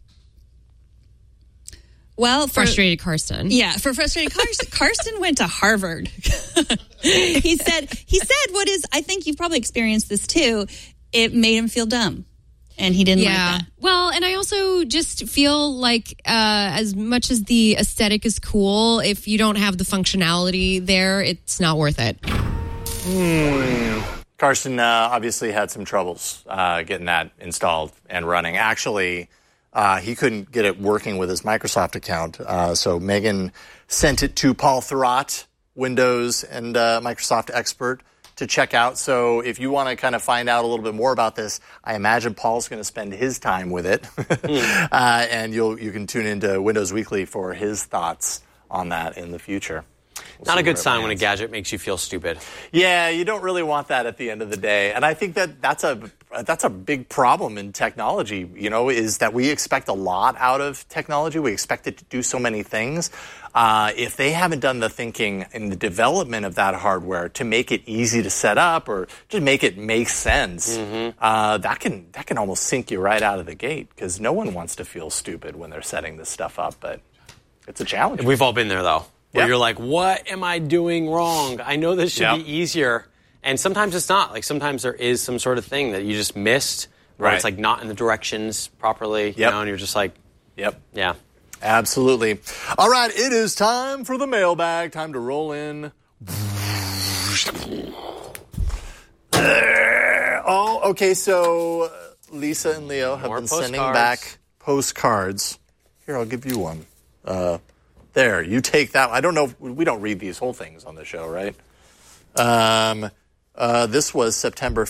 frustrated Karsten. Yeah, for frustrated Karsten. Karsten went to Harvard. He said what is, I think you've probably experienced this too, it made him feel dumb. And he didn't like that. Well, and I also just feel like as much as the aesthetic is cool, if you don't have the functionality there, it's not worth it. Karsten obviously had some troubles getting that installed and running. Actually, he couldn't get it working with his Microsoft account. So Megan sent it to Paul Thurrott, Windows and Microsoft expert, to check out. So if you want to kind of find out a little bit more about this, I imagine Paul's going to spend his time with it. And you can tune into Windows Weekly for his thoughts on that in the future. Not a good sign when a gadget makes you feel stupid. Yeah, you don't really want that at the end of the day. And I think that's a big problem in technology, is that we expect a lot out of technology. We expect it to do so many things. If they haven't done the thinking in the development of that hardware to make it easy to set up or just make it make sense, that can almost sink you right out of the gate, because no one wants to feel stupid when they're setting this stuff up. But it's a challenge. We've all been there, though. Where you're like, what am I doing wrong? I know this should be easier. And sometimes it's not. Like, sometimes there is some sort of thing that you just missed, where it's like not in the directions properly, and you're just like, yeah. Absolutely. All right, it is time for the mailbag. Time to roll in. Oh, okay, so Lisa and Leo have been sending back postcards. Here, I'll give you one. There, you take that. I don't know. We don't read these whole things on the show, right? This was September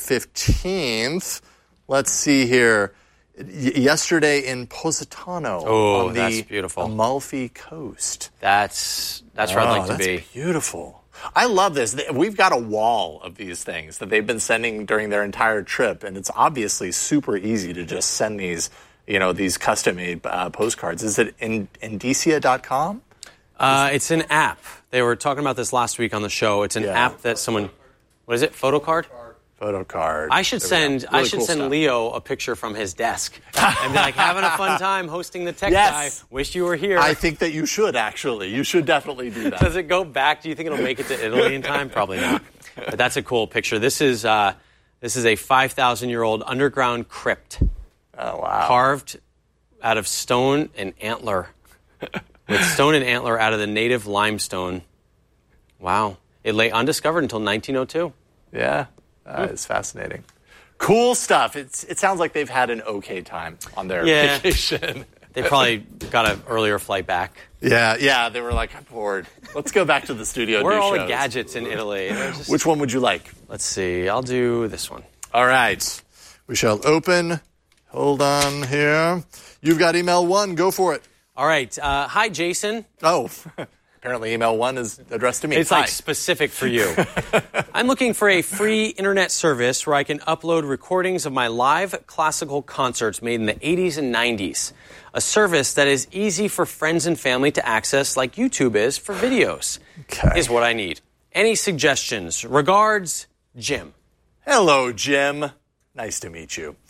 15th. Let's see here. Yesterday in Positano on the that's beautiful. Amalfi Coast. That's where I'd like to be. That's beautiful. I love this. We've got a wall of these things that they've been sending during their entire trip, and it's obviously super easy to just send these, these custom-made postcards. Is it Indicia.com? It's an app. They were talking about this last week on the show. It's an app that someone, what is it? Photocard? Photocard. I should send Leo a picture from his desk and be like, having a fun time hosting the tech guy. Wish you were here. I think that you should, actually. You should definitely do that. Does it go back? Do you think it'll make it to Italy in time? Probably not. But that's a cool picture. This is a 5,000-year-old underground crypt. Oh, wow. Carved out of stone and antler. With stone and antler out of the native limestone. Wow. It lay undiscovered until 1902. Yeah. It's fascinating. Cool stuff. It sounds like they've had an okay time on their vacation. They probably got an earlier flight back. Yeah. They were like, I'm bored. Let's go back to the studio. Where are all the gadgets in Italy? Which one would you like? Let's see. I'll do this one. All right. We shall open. Hold on here. You've got email 1. Go for it. All right. Hi, Jason. Oh, apparently email 1 is addressed to me. It's like specific for you. I'm looking for a free internet service where I can upload recordings of my live classical concerts made in the 80s and 90s. A service that is easy for friends and family to access like YouTube is for videos. Is what I need. Any suggestions? Regards, Jim. Hello, Jim. Nice to meet you.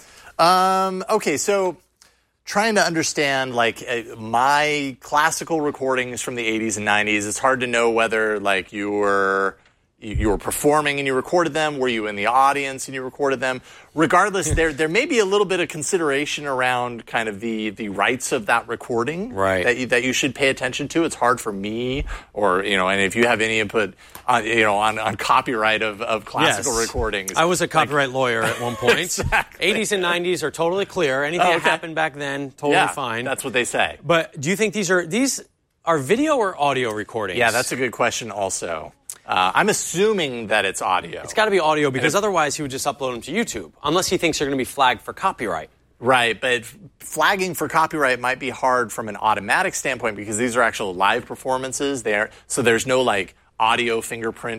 Okay, so trying to understand, my classical recordings from the 80s and 90s, it's hard to know whether, you were performing and you recorded them. Were you in the audience and you recorded them? Regardless, there may be a little bit of consideration around kind of the rights of that recording that you should pay attention to. It's hard for me and if you have any input on copyright of classical recordings. I was a copyright lawyer at one point. Exactly. 80s and 90s are totally clear. Anything that happened back then, totally fine. That's what they say. But do you think these are video or audio recordings? Yeah, that's a good question also. I'm assuming that it's audio. It's got to be audio because otherwise he would just upload them to YouTube, unless he thinks they're going to be flagged for copyright. Right, but flagging for copyright might be hard from an automatic standpoint because these are actual live performances. So there's no audio fingerprint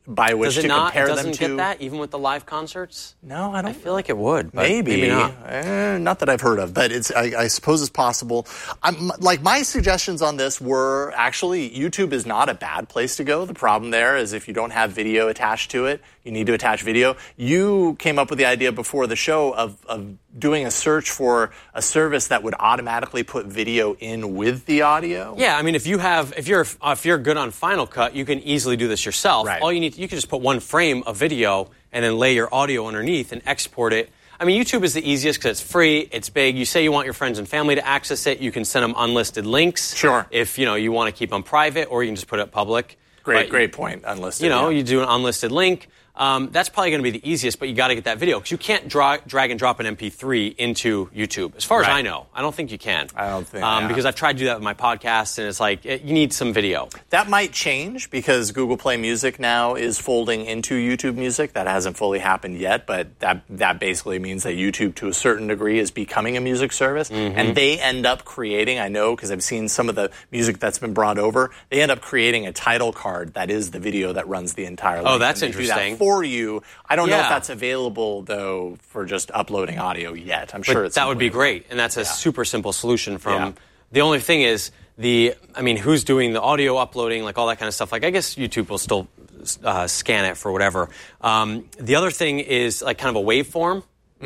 by which to compare them to. Doesn't get that even with the live concerts? No, I don't. I feel like it would. But maybe not. Not that I've heard of, but I suppose it's possible. My suggestions on this were actually YouTube is not a bad place to go. The problem there is if you don't have video attached to it, you need to attach video. You came up with the idea before the show of doing a search for a service that would automatically put video in with the audio. Yeah, I mean, if you're good on Final Cut, you can easily do this yourself. Right. All you can just put one frame of video and then lay your audio underneath and export it. I mean, YouTube is the easiest because it's free, it's big. You say you want your friends and family to access it, you can send them unlisted links. Sure. If you want to keep them private, or you can just put it public. Great point. Unlisted. You do an unlisted link. That's probably going to be the easiest, but you got to get that video because you can't drag and drop an MP3 into YouTube. As far as I know, I don't think you can. I don't think because I've tried to do that with my podcast, and it's like you need some video. That might change because Google Play Music now is folding into YouTube Music. That hasn't fully happened yet, but that basically means that YouTube, to a certain degree, is becoming a music service, and they end up creating. I know because I've seen some of the music that's been brought over. They end up creating a title card that is the video that runs the entire. Oh, that's interesting. For you. I don't know if that's available, though, for just uploading audio yet. I'm sure that would be great, and that's a super simple solution from... The only thing is, who's doing the audio uploading, like all that kind of stuff? Like, I guess YouTube will still scan it for whatever. The other thing is, like, kind of a waveform,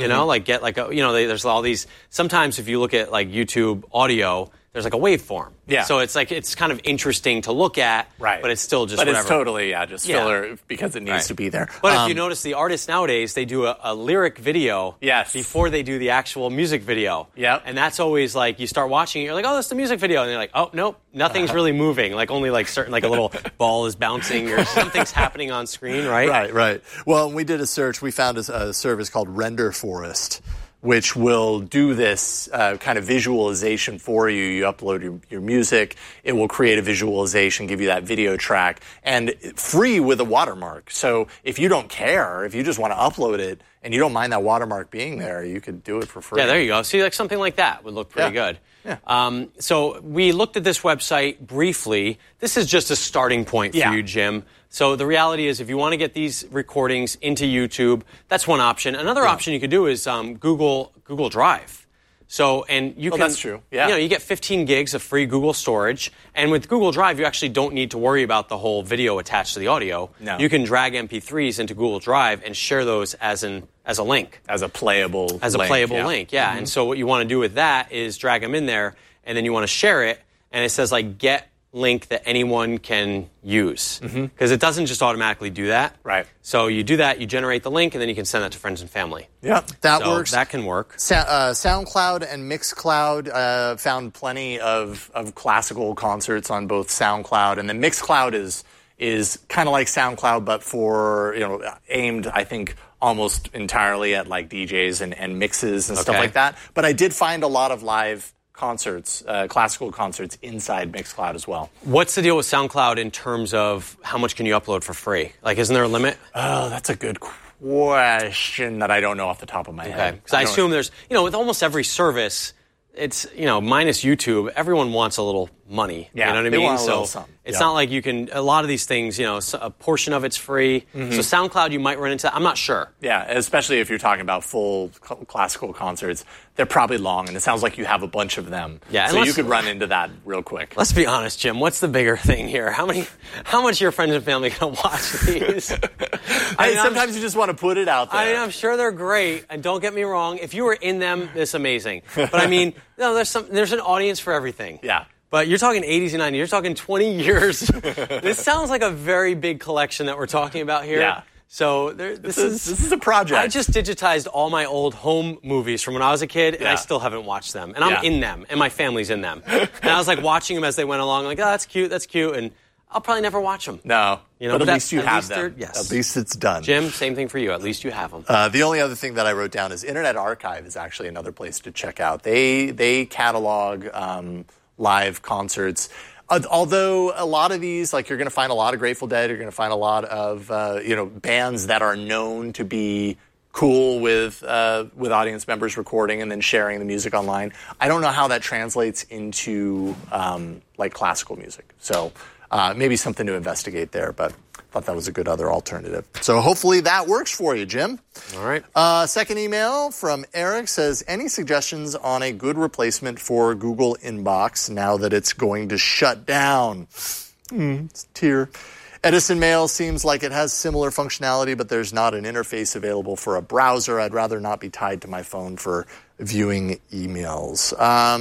there's all these... Sometimes if you look at, like, YouTube audio... There's like a waveform. Yeah. So it's kind of interesting to look at, but it's still just whatever. But it's totally, just filler because it needs to be there. But if you notice, the artists nowadays, they do a lyric video before they do the actual music video. Yep. And that's always like, you start watching it, you're like, oh, that's the music video. And you're like, oh, nope, nothing's really moving. Like only like certain, like a little ball is bouncing or something's happening on screen, right? Right. Well, when we did a search, we found a service called Render Forest, which will do this kind of visualization for you. You upload your music. It will create a visualization, give you that video track, and free with a watermark. So if you don't care, if you just want to upload it and you don't mind that watermark being there, you could do it for free. Yeah, there you go. See, like something like that would look pretty good. Yeah. So we looked at this website briefly. This is just a starting point for you, Jim. So the reality is if you want to get these recordings into YouTube, that's one option. Another option you could do is Google Drive. So, and you can... that's true. Yeah. You get 15 gigs of free Google storage. And with Google Drive, you actually don't need to worry about the whole video attached to the audio. No. You can drag MP3s into Google Drive and share those as a link. As a playable link. As a playable link, yeah. And so what you want to do with that is drag them in there, and then you want to share it, and it says, like, get link that anyone can use. Because it doesn't just automatically do that. Right. So you do that, you generate the link, and then you can send that to friends and family. Yeah, that works. That can work. SoundCloud and Mixcloud found plenty of classical concerts on both SoundCloud, and then Mixcloud is kind of like SoundCloud, but for, aimed, I think, almost entirely at like DJs and mixes and stuff like that. But I did find a lot of live concerts, classical concerts inside Mixcloud as well. What's the deal with SoundCloud in terms of how much can you upload for free? Like, isn't there a limit? Oh, that's a good question that I don't know off the top of my head. Because I assume there's, with almost every service, it's, minus YouTube, everyone wants a little money. Yeah, you know what I they mean? want a little something. It's not like you can, a lot of these things, a portion of it's free. So SoundCloud, you might run into that. I'm not sure. Yeah, especially if you're talking about full classical concerts. They're probably long, and it sounds like you have a bunch of them. Yeah, so you could run into that real quick. Let's be honest, Jim. What's the bigger thing here? How much your friends and family going to watch these? Sometimes you just want to put it out there. I'm sure they're great, and don't get me wrong. If you were in them, it's amazing. But I mean, there's an audience for everything. Yeah. But you're talking 80s and 90s. You're talking 20 years. This sounds like a very big collection that we're talking about here. Yeah. So this is a project. I just digitized all my old home movies from when I was a kid, and I still haven't watched them. And I'm in them, and my family's in them. And I was like watching them as they went along, like, oh, that's cute, and I'll probably never watch them. No, but at least you have them. Yes. At least it's done. Jim, same thing for you. At least you have them. The only other thing that I wrote down is Internet Archive is actually another place to check out. They catalog live concerts. Although a lot of these, like you're going to find a lot of Grateful Dead, you're going to find a lot of bands that are known to be cool with audience members recording and then sharing the music online. I don't know how that translates into like classical music. So maybe something to investigate there, but I thought that was a good other alternative. So hopefully that works for you, Jim. All right. Second email from Eric says, any suggestions on a good replacement for Google Inbox now that it's going to shut down? Tear. Edison Mail seems like it has similar functionality, but there's not an interface available for a browser. I'd rather not be tied to my phone for viewing emails.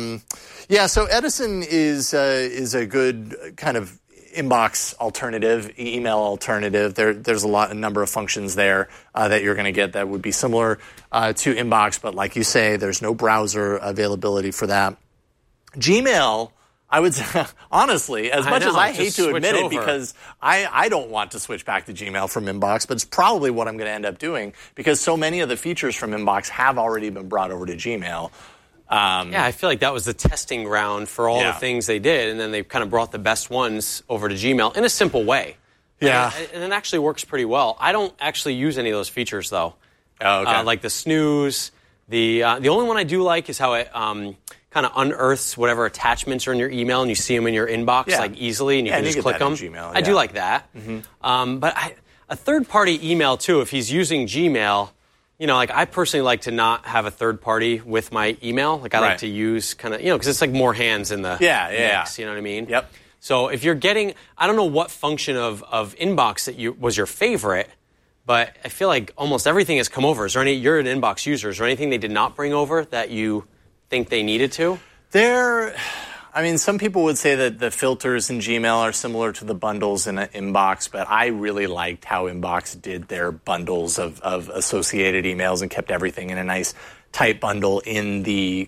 So Edison is a good kind of inbox alternative, email alternative. There's a number of functions there that you're going to get that would be similar to Inbox, but like you say, there's no browser availability for that. Gmail, I would say, honestly, as much as I hate to admit it, because I don't want to switch back to Gmail from Inbox, but it's probably what I'm going to end up doing because so many of the features from Inbox have already been brought over to Gmail. I feel like that was the testing ground for all the things they did, and then they kind of brought the best ones over to Gmail in a simple way. Yeah. And it actually works pretty well. I don't actually use any of those features, though. Oh, okay. Like the snooze. The only one I do like is how it kind of unearths whatever attachments are in your email, and you see them in your inbox like easily, and you can just click them. Gmail, I do like that. But a third-party email, too, if he's using Gmail, like I personally like to not have a third party with my email. Like I like to use kind of, because it's like more hands in the mix, you know what I mean? Yep. So if you're getting, I don't know what function of Inbox that was your favorite, but I feel like almost everything has come over. Is there you're an Inbox user, is there anything they did not bring over that you think they needed to? Some people would say that the filters in Gmail are similar to the bundles in Inbox, but I really liked how Inbox did their bundles of associated emails and kept everything in a nice tight bundle in the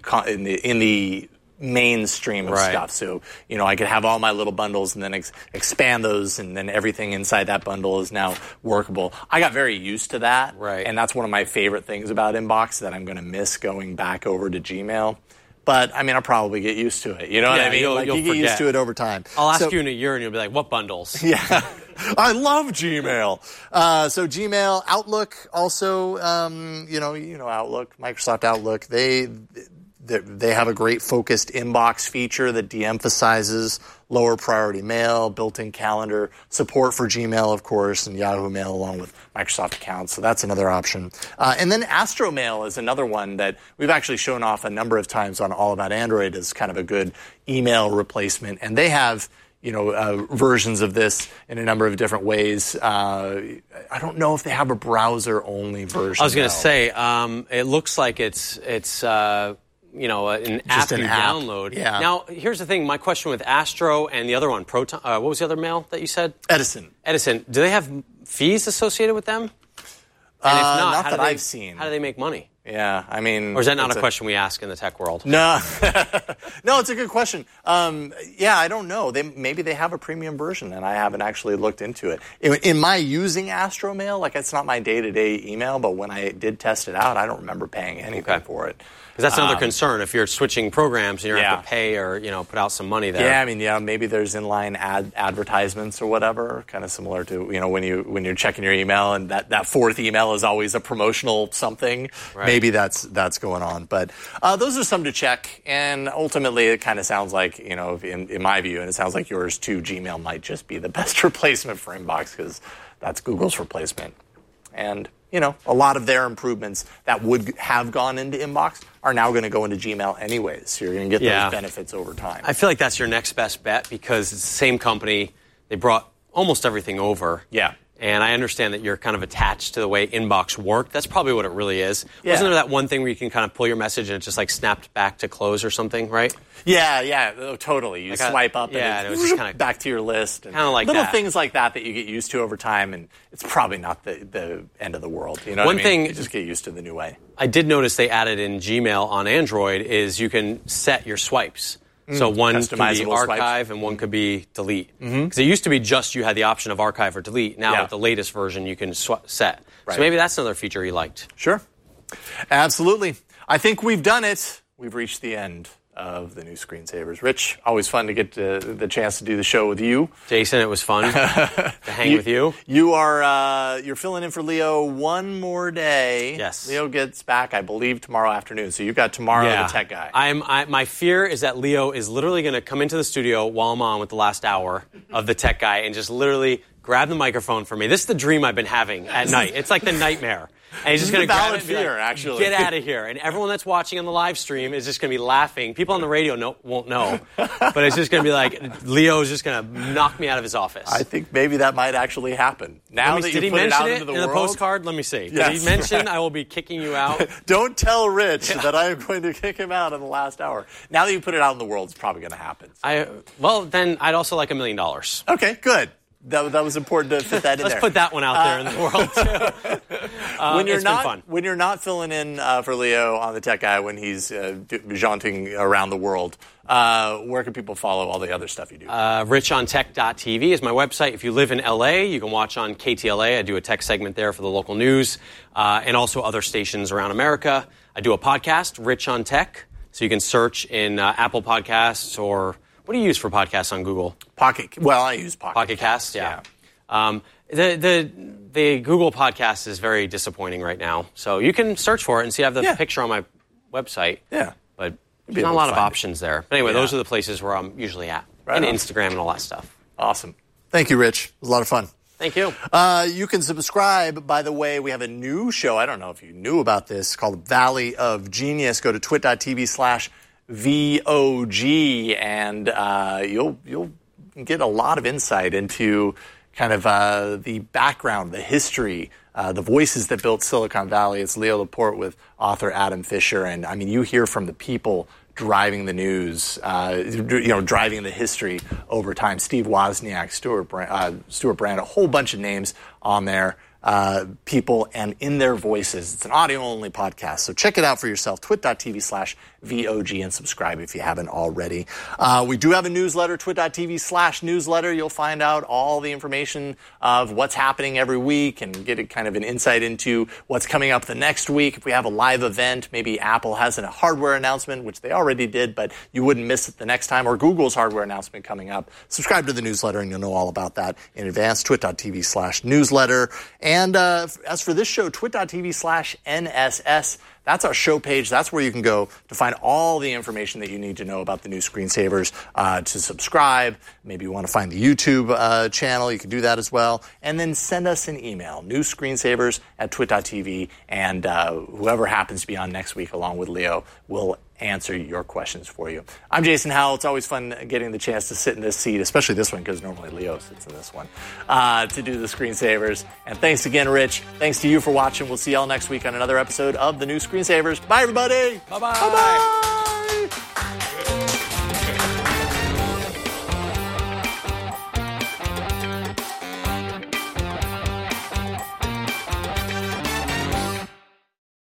mainstream of stuff. So, I could have all my little bundles and then expand those, and then everything inside that bundle is now workable. I got very used to that, and that's one of my favorite things about Inbox that I'm going to miss going back over to Gmail. But, I'll probably get used to it. You know what I mean? You'll you get used to it over time. I'll ask you in a year, and you'll be like, what bundles? Yeah. I love Gmail. So Gmail, Outlook also, Outlook, Microsoft Outlook, they have a great focused inbox feature that de-emphasizes lower priority mail, built-in calendar, support for Gmail, of course, and Yahoo Mail along with Microsoft accounts. So that's another option. And then Astromail is another one that we've actually shown off a number of times on All About Android as kind of a good email replacement. And they have versions of this in a number of different ways. I don't know if they have a browser-only version. I was going to say, it looks like it's an app you download. Yeah. Now, here's the thing. My question with Astro and the other one, Proton. What was the other mail that you said? Edison. Do they have fees associated with them? And if not I've seen. How do they make money? Yeah, Or is that not a question we ask in the tech world? No. No, it's a good question. I don't know. Maybe they have a premium version, and I haven't actually looked into it. In my using Astromail, it's not my day-to-day email, but when I did test it out, I don't remember paying anything for it. Because that's another concern. If you're switching programs and you have to pay or put out some money there. Yeah, maybe there's inline advertisements or whatever, kind of similar to when you're checking your email and that fourth email is always a promotional something. Right. Maybe that's going on. But those are some to check. And ultimately, it kind of sounds like in my view, and it sounds like yours too, Gmail might just be the best replacement for Inbox because that's Google's replacement. And a lot of their improvements that would have gone into Inbox are now going to go into Gmail anyways. So you're going to get those benefits over time. I feel like that's your next best bet because it's the same company. They brought almost everything over. Yeah. And I understand that you're kind of attached to the way Inbox worked. That's probably what it really is. Yeah. Wasn't there that one thing where you can kind of pull your message and it just snapped back to close or something, right? Yeah, totally. You swipe up and it was just kind of back to your list. Kind of like little things like that you get used to over time, and it's probably not the end of the world. You know what I mean? You just get used to the new way. I did notice they added in Gmail on Android is you can set your swipes. So one could be archive and one could be delete. Because it used to be just you had the option of archive or delete. Now with the latest version you can set. Right. So maybe that's another feature you liked. Sure. Absolutely. I think we've done it. We've reached the end of the new Screensavers. Rich, always fun to get the chance to do the show with you. Jason, it was fun to hang with you. You're filling in for Leo one more day. Yes. Leo gets back, I believe, tomorrow afternoon. So you've got tomorrow the tech guy. My fear is that Leo is literally going to come into the studio while I'm on with the last hour of the tech guy and just literally grab the microphone for me. This is the dream I've been having at night. It's like the nightmare. And he's just going to grab it and be like, actually. Get out of here. And everyone that's watching on the live stream is just going to be laughing. People on the radio won't know. But it's just going to be like, Leo's just going to knock me out of his office. I think maybe that might actually happen. Now that you put it out into the world. In the postcard? Let me see. Yes. Did he mention I will be kicking you out? Don't tell Rich that I am going to kick him out in the last hour. Now that you put it out in the world, it's probably going to happen. Then I'd also like $1 million. Okay, good. That was important to fit that in there. Let's put that one out there in the world, too. When you're not filling in for Leo on the Tech Guy, when he's jaunting around the world, where can people follow all the other stuff you do? RichOnTech.tv is my website. If you live in L.A., you can watch on KTLA. I do a tech segment there for the local news and also other stations around America. I do a podcast, Rich on Tech, so you can search in Apple Podcasts or... What do you use for podcasts on Google? I use Pocket Cast, yeah. The Google podcast is very disappointing right now. So you can search for it and see I have the picture on my website. Yeah. But there's not a lot of options there. But anyway, those are the places where I'm usually at. Right and on. Instagram and all that stuff. Awesome. Thank you, Rich. It was a lot of fun. Thank you. You can subscribe. By the way, we have a new show. I don't know if you knew about this, called Valley of Genius. Go to twit.tv/VOG, and you'll get a lot of insight into kind of the background, the history, the voices that built Silicon Valley. It's Leo Laporte with author Adam Fisher, and I mean, you hear from the people driving the news, driving the history over time. Steve Wozniak, Stuart Brand, a whole bunch of names on there. People and in their voices. It's an audio-only podcast, so check it out for yourself. twit.tv/VOG and subscribe if you haven't already. We do have a newsletter, twit.tv/newsletter. You'll find out all the information of what's happening every week and get kind of an insight into what's coming up the next week. If we have a live event, maybe Apple has a hardware announcement, which they already did, but you wouldn't miss it the next time, or Google's hardware announcement coming up. Subscribe to the newsletter and you'll know all about that in advance. twit.tv/newsletter. And as for this show, twit.tv/NSS, that's our show page. That's where you can go to find all the information that you need to know about the new Screensavers, to subscribe. Maybe you want to find the YouTube channel. You can do that as well. And then send us an email, newscreensavers@twit.tv, and whoever happens to be on next week along with Leo will answer your questions for you. I'm Jason Howell. It's always fun getting the chance to sit in this seat, especially this one, because normally Leo sits in this one, to do the Screensavers. And thanks again, Rich. Thanks to you for watching. We'll see y'all next week on another episode of the new Screensavers. Bye, everybody. Bye-bye. Bye-bye.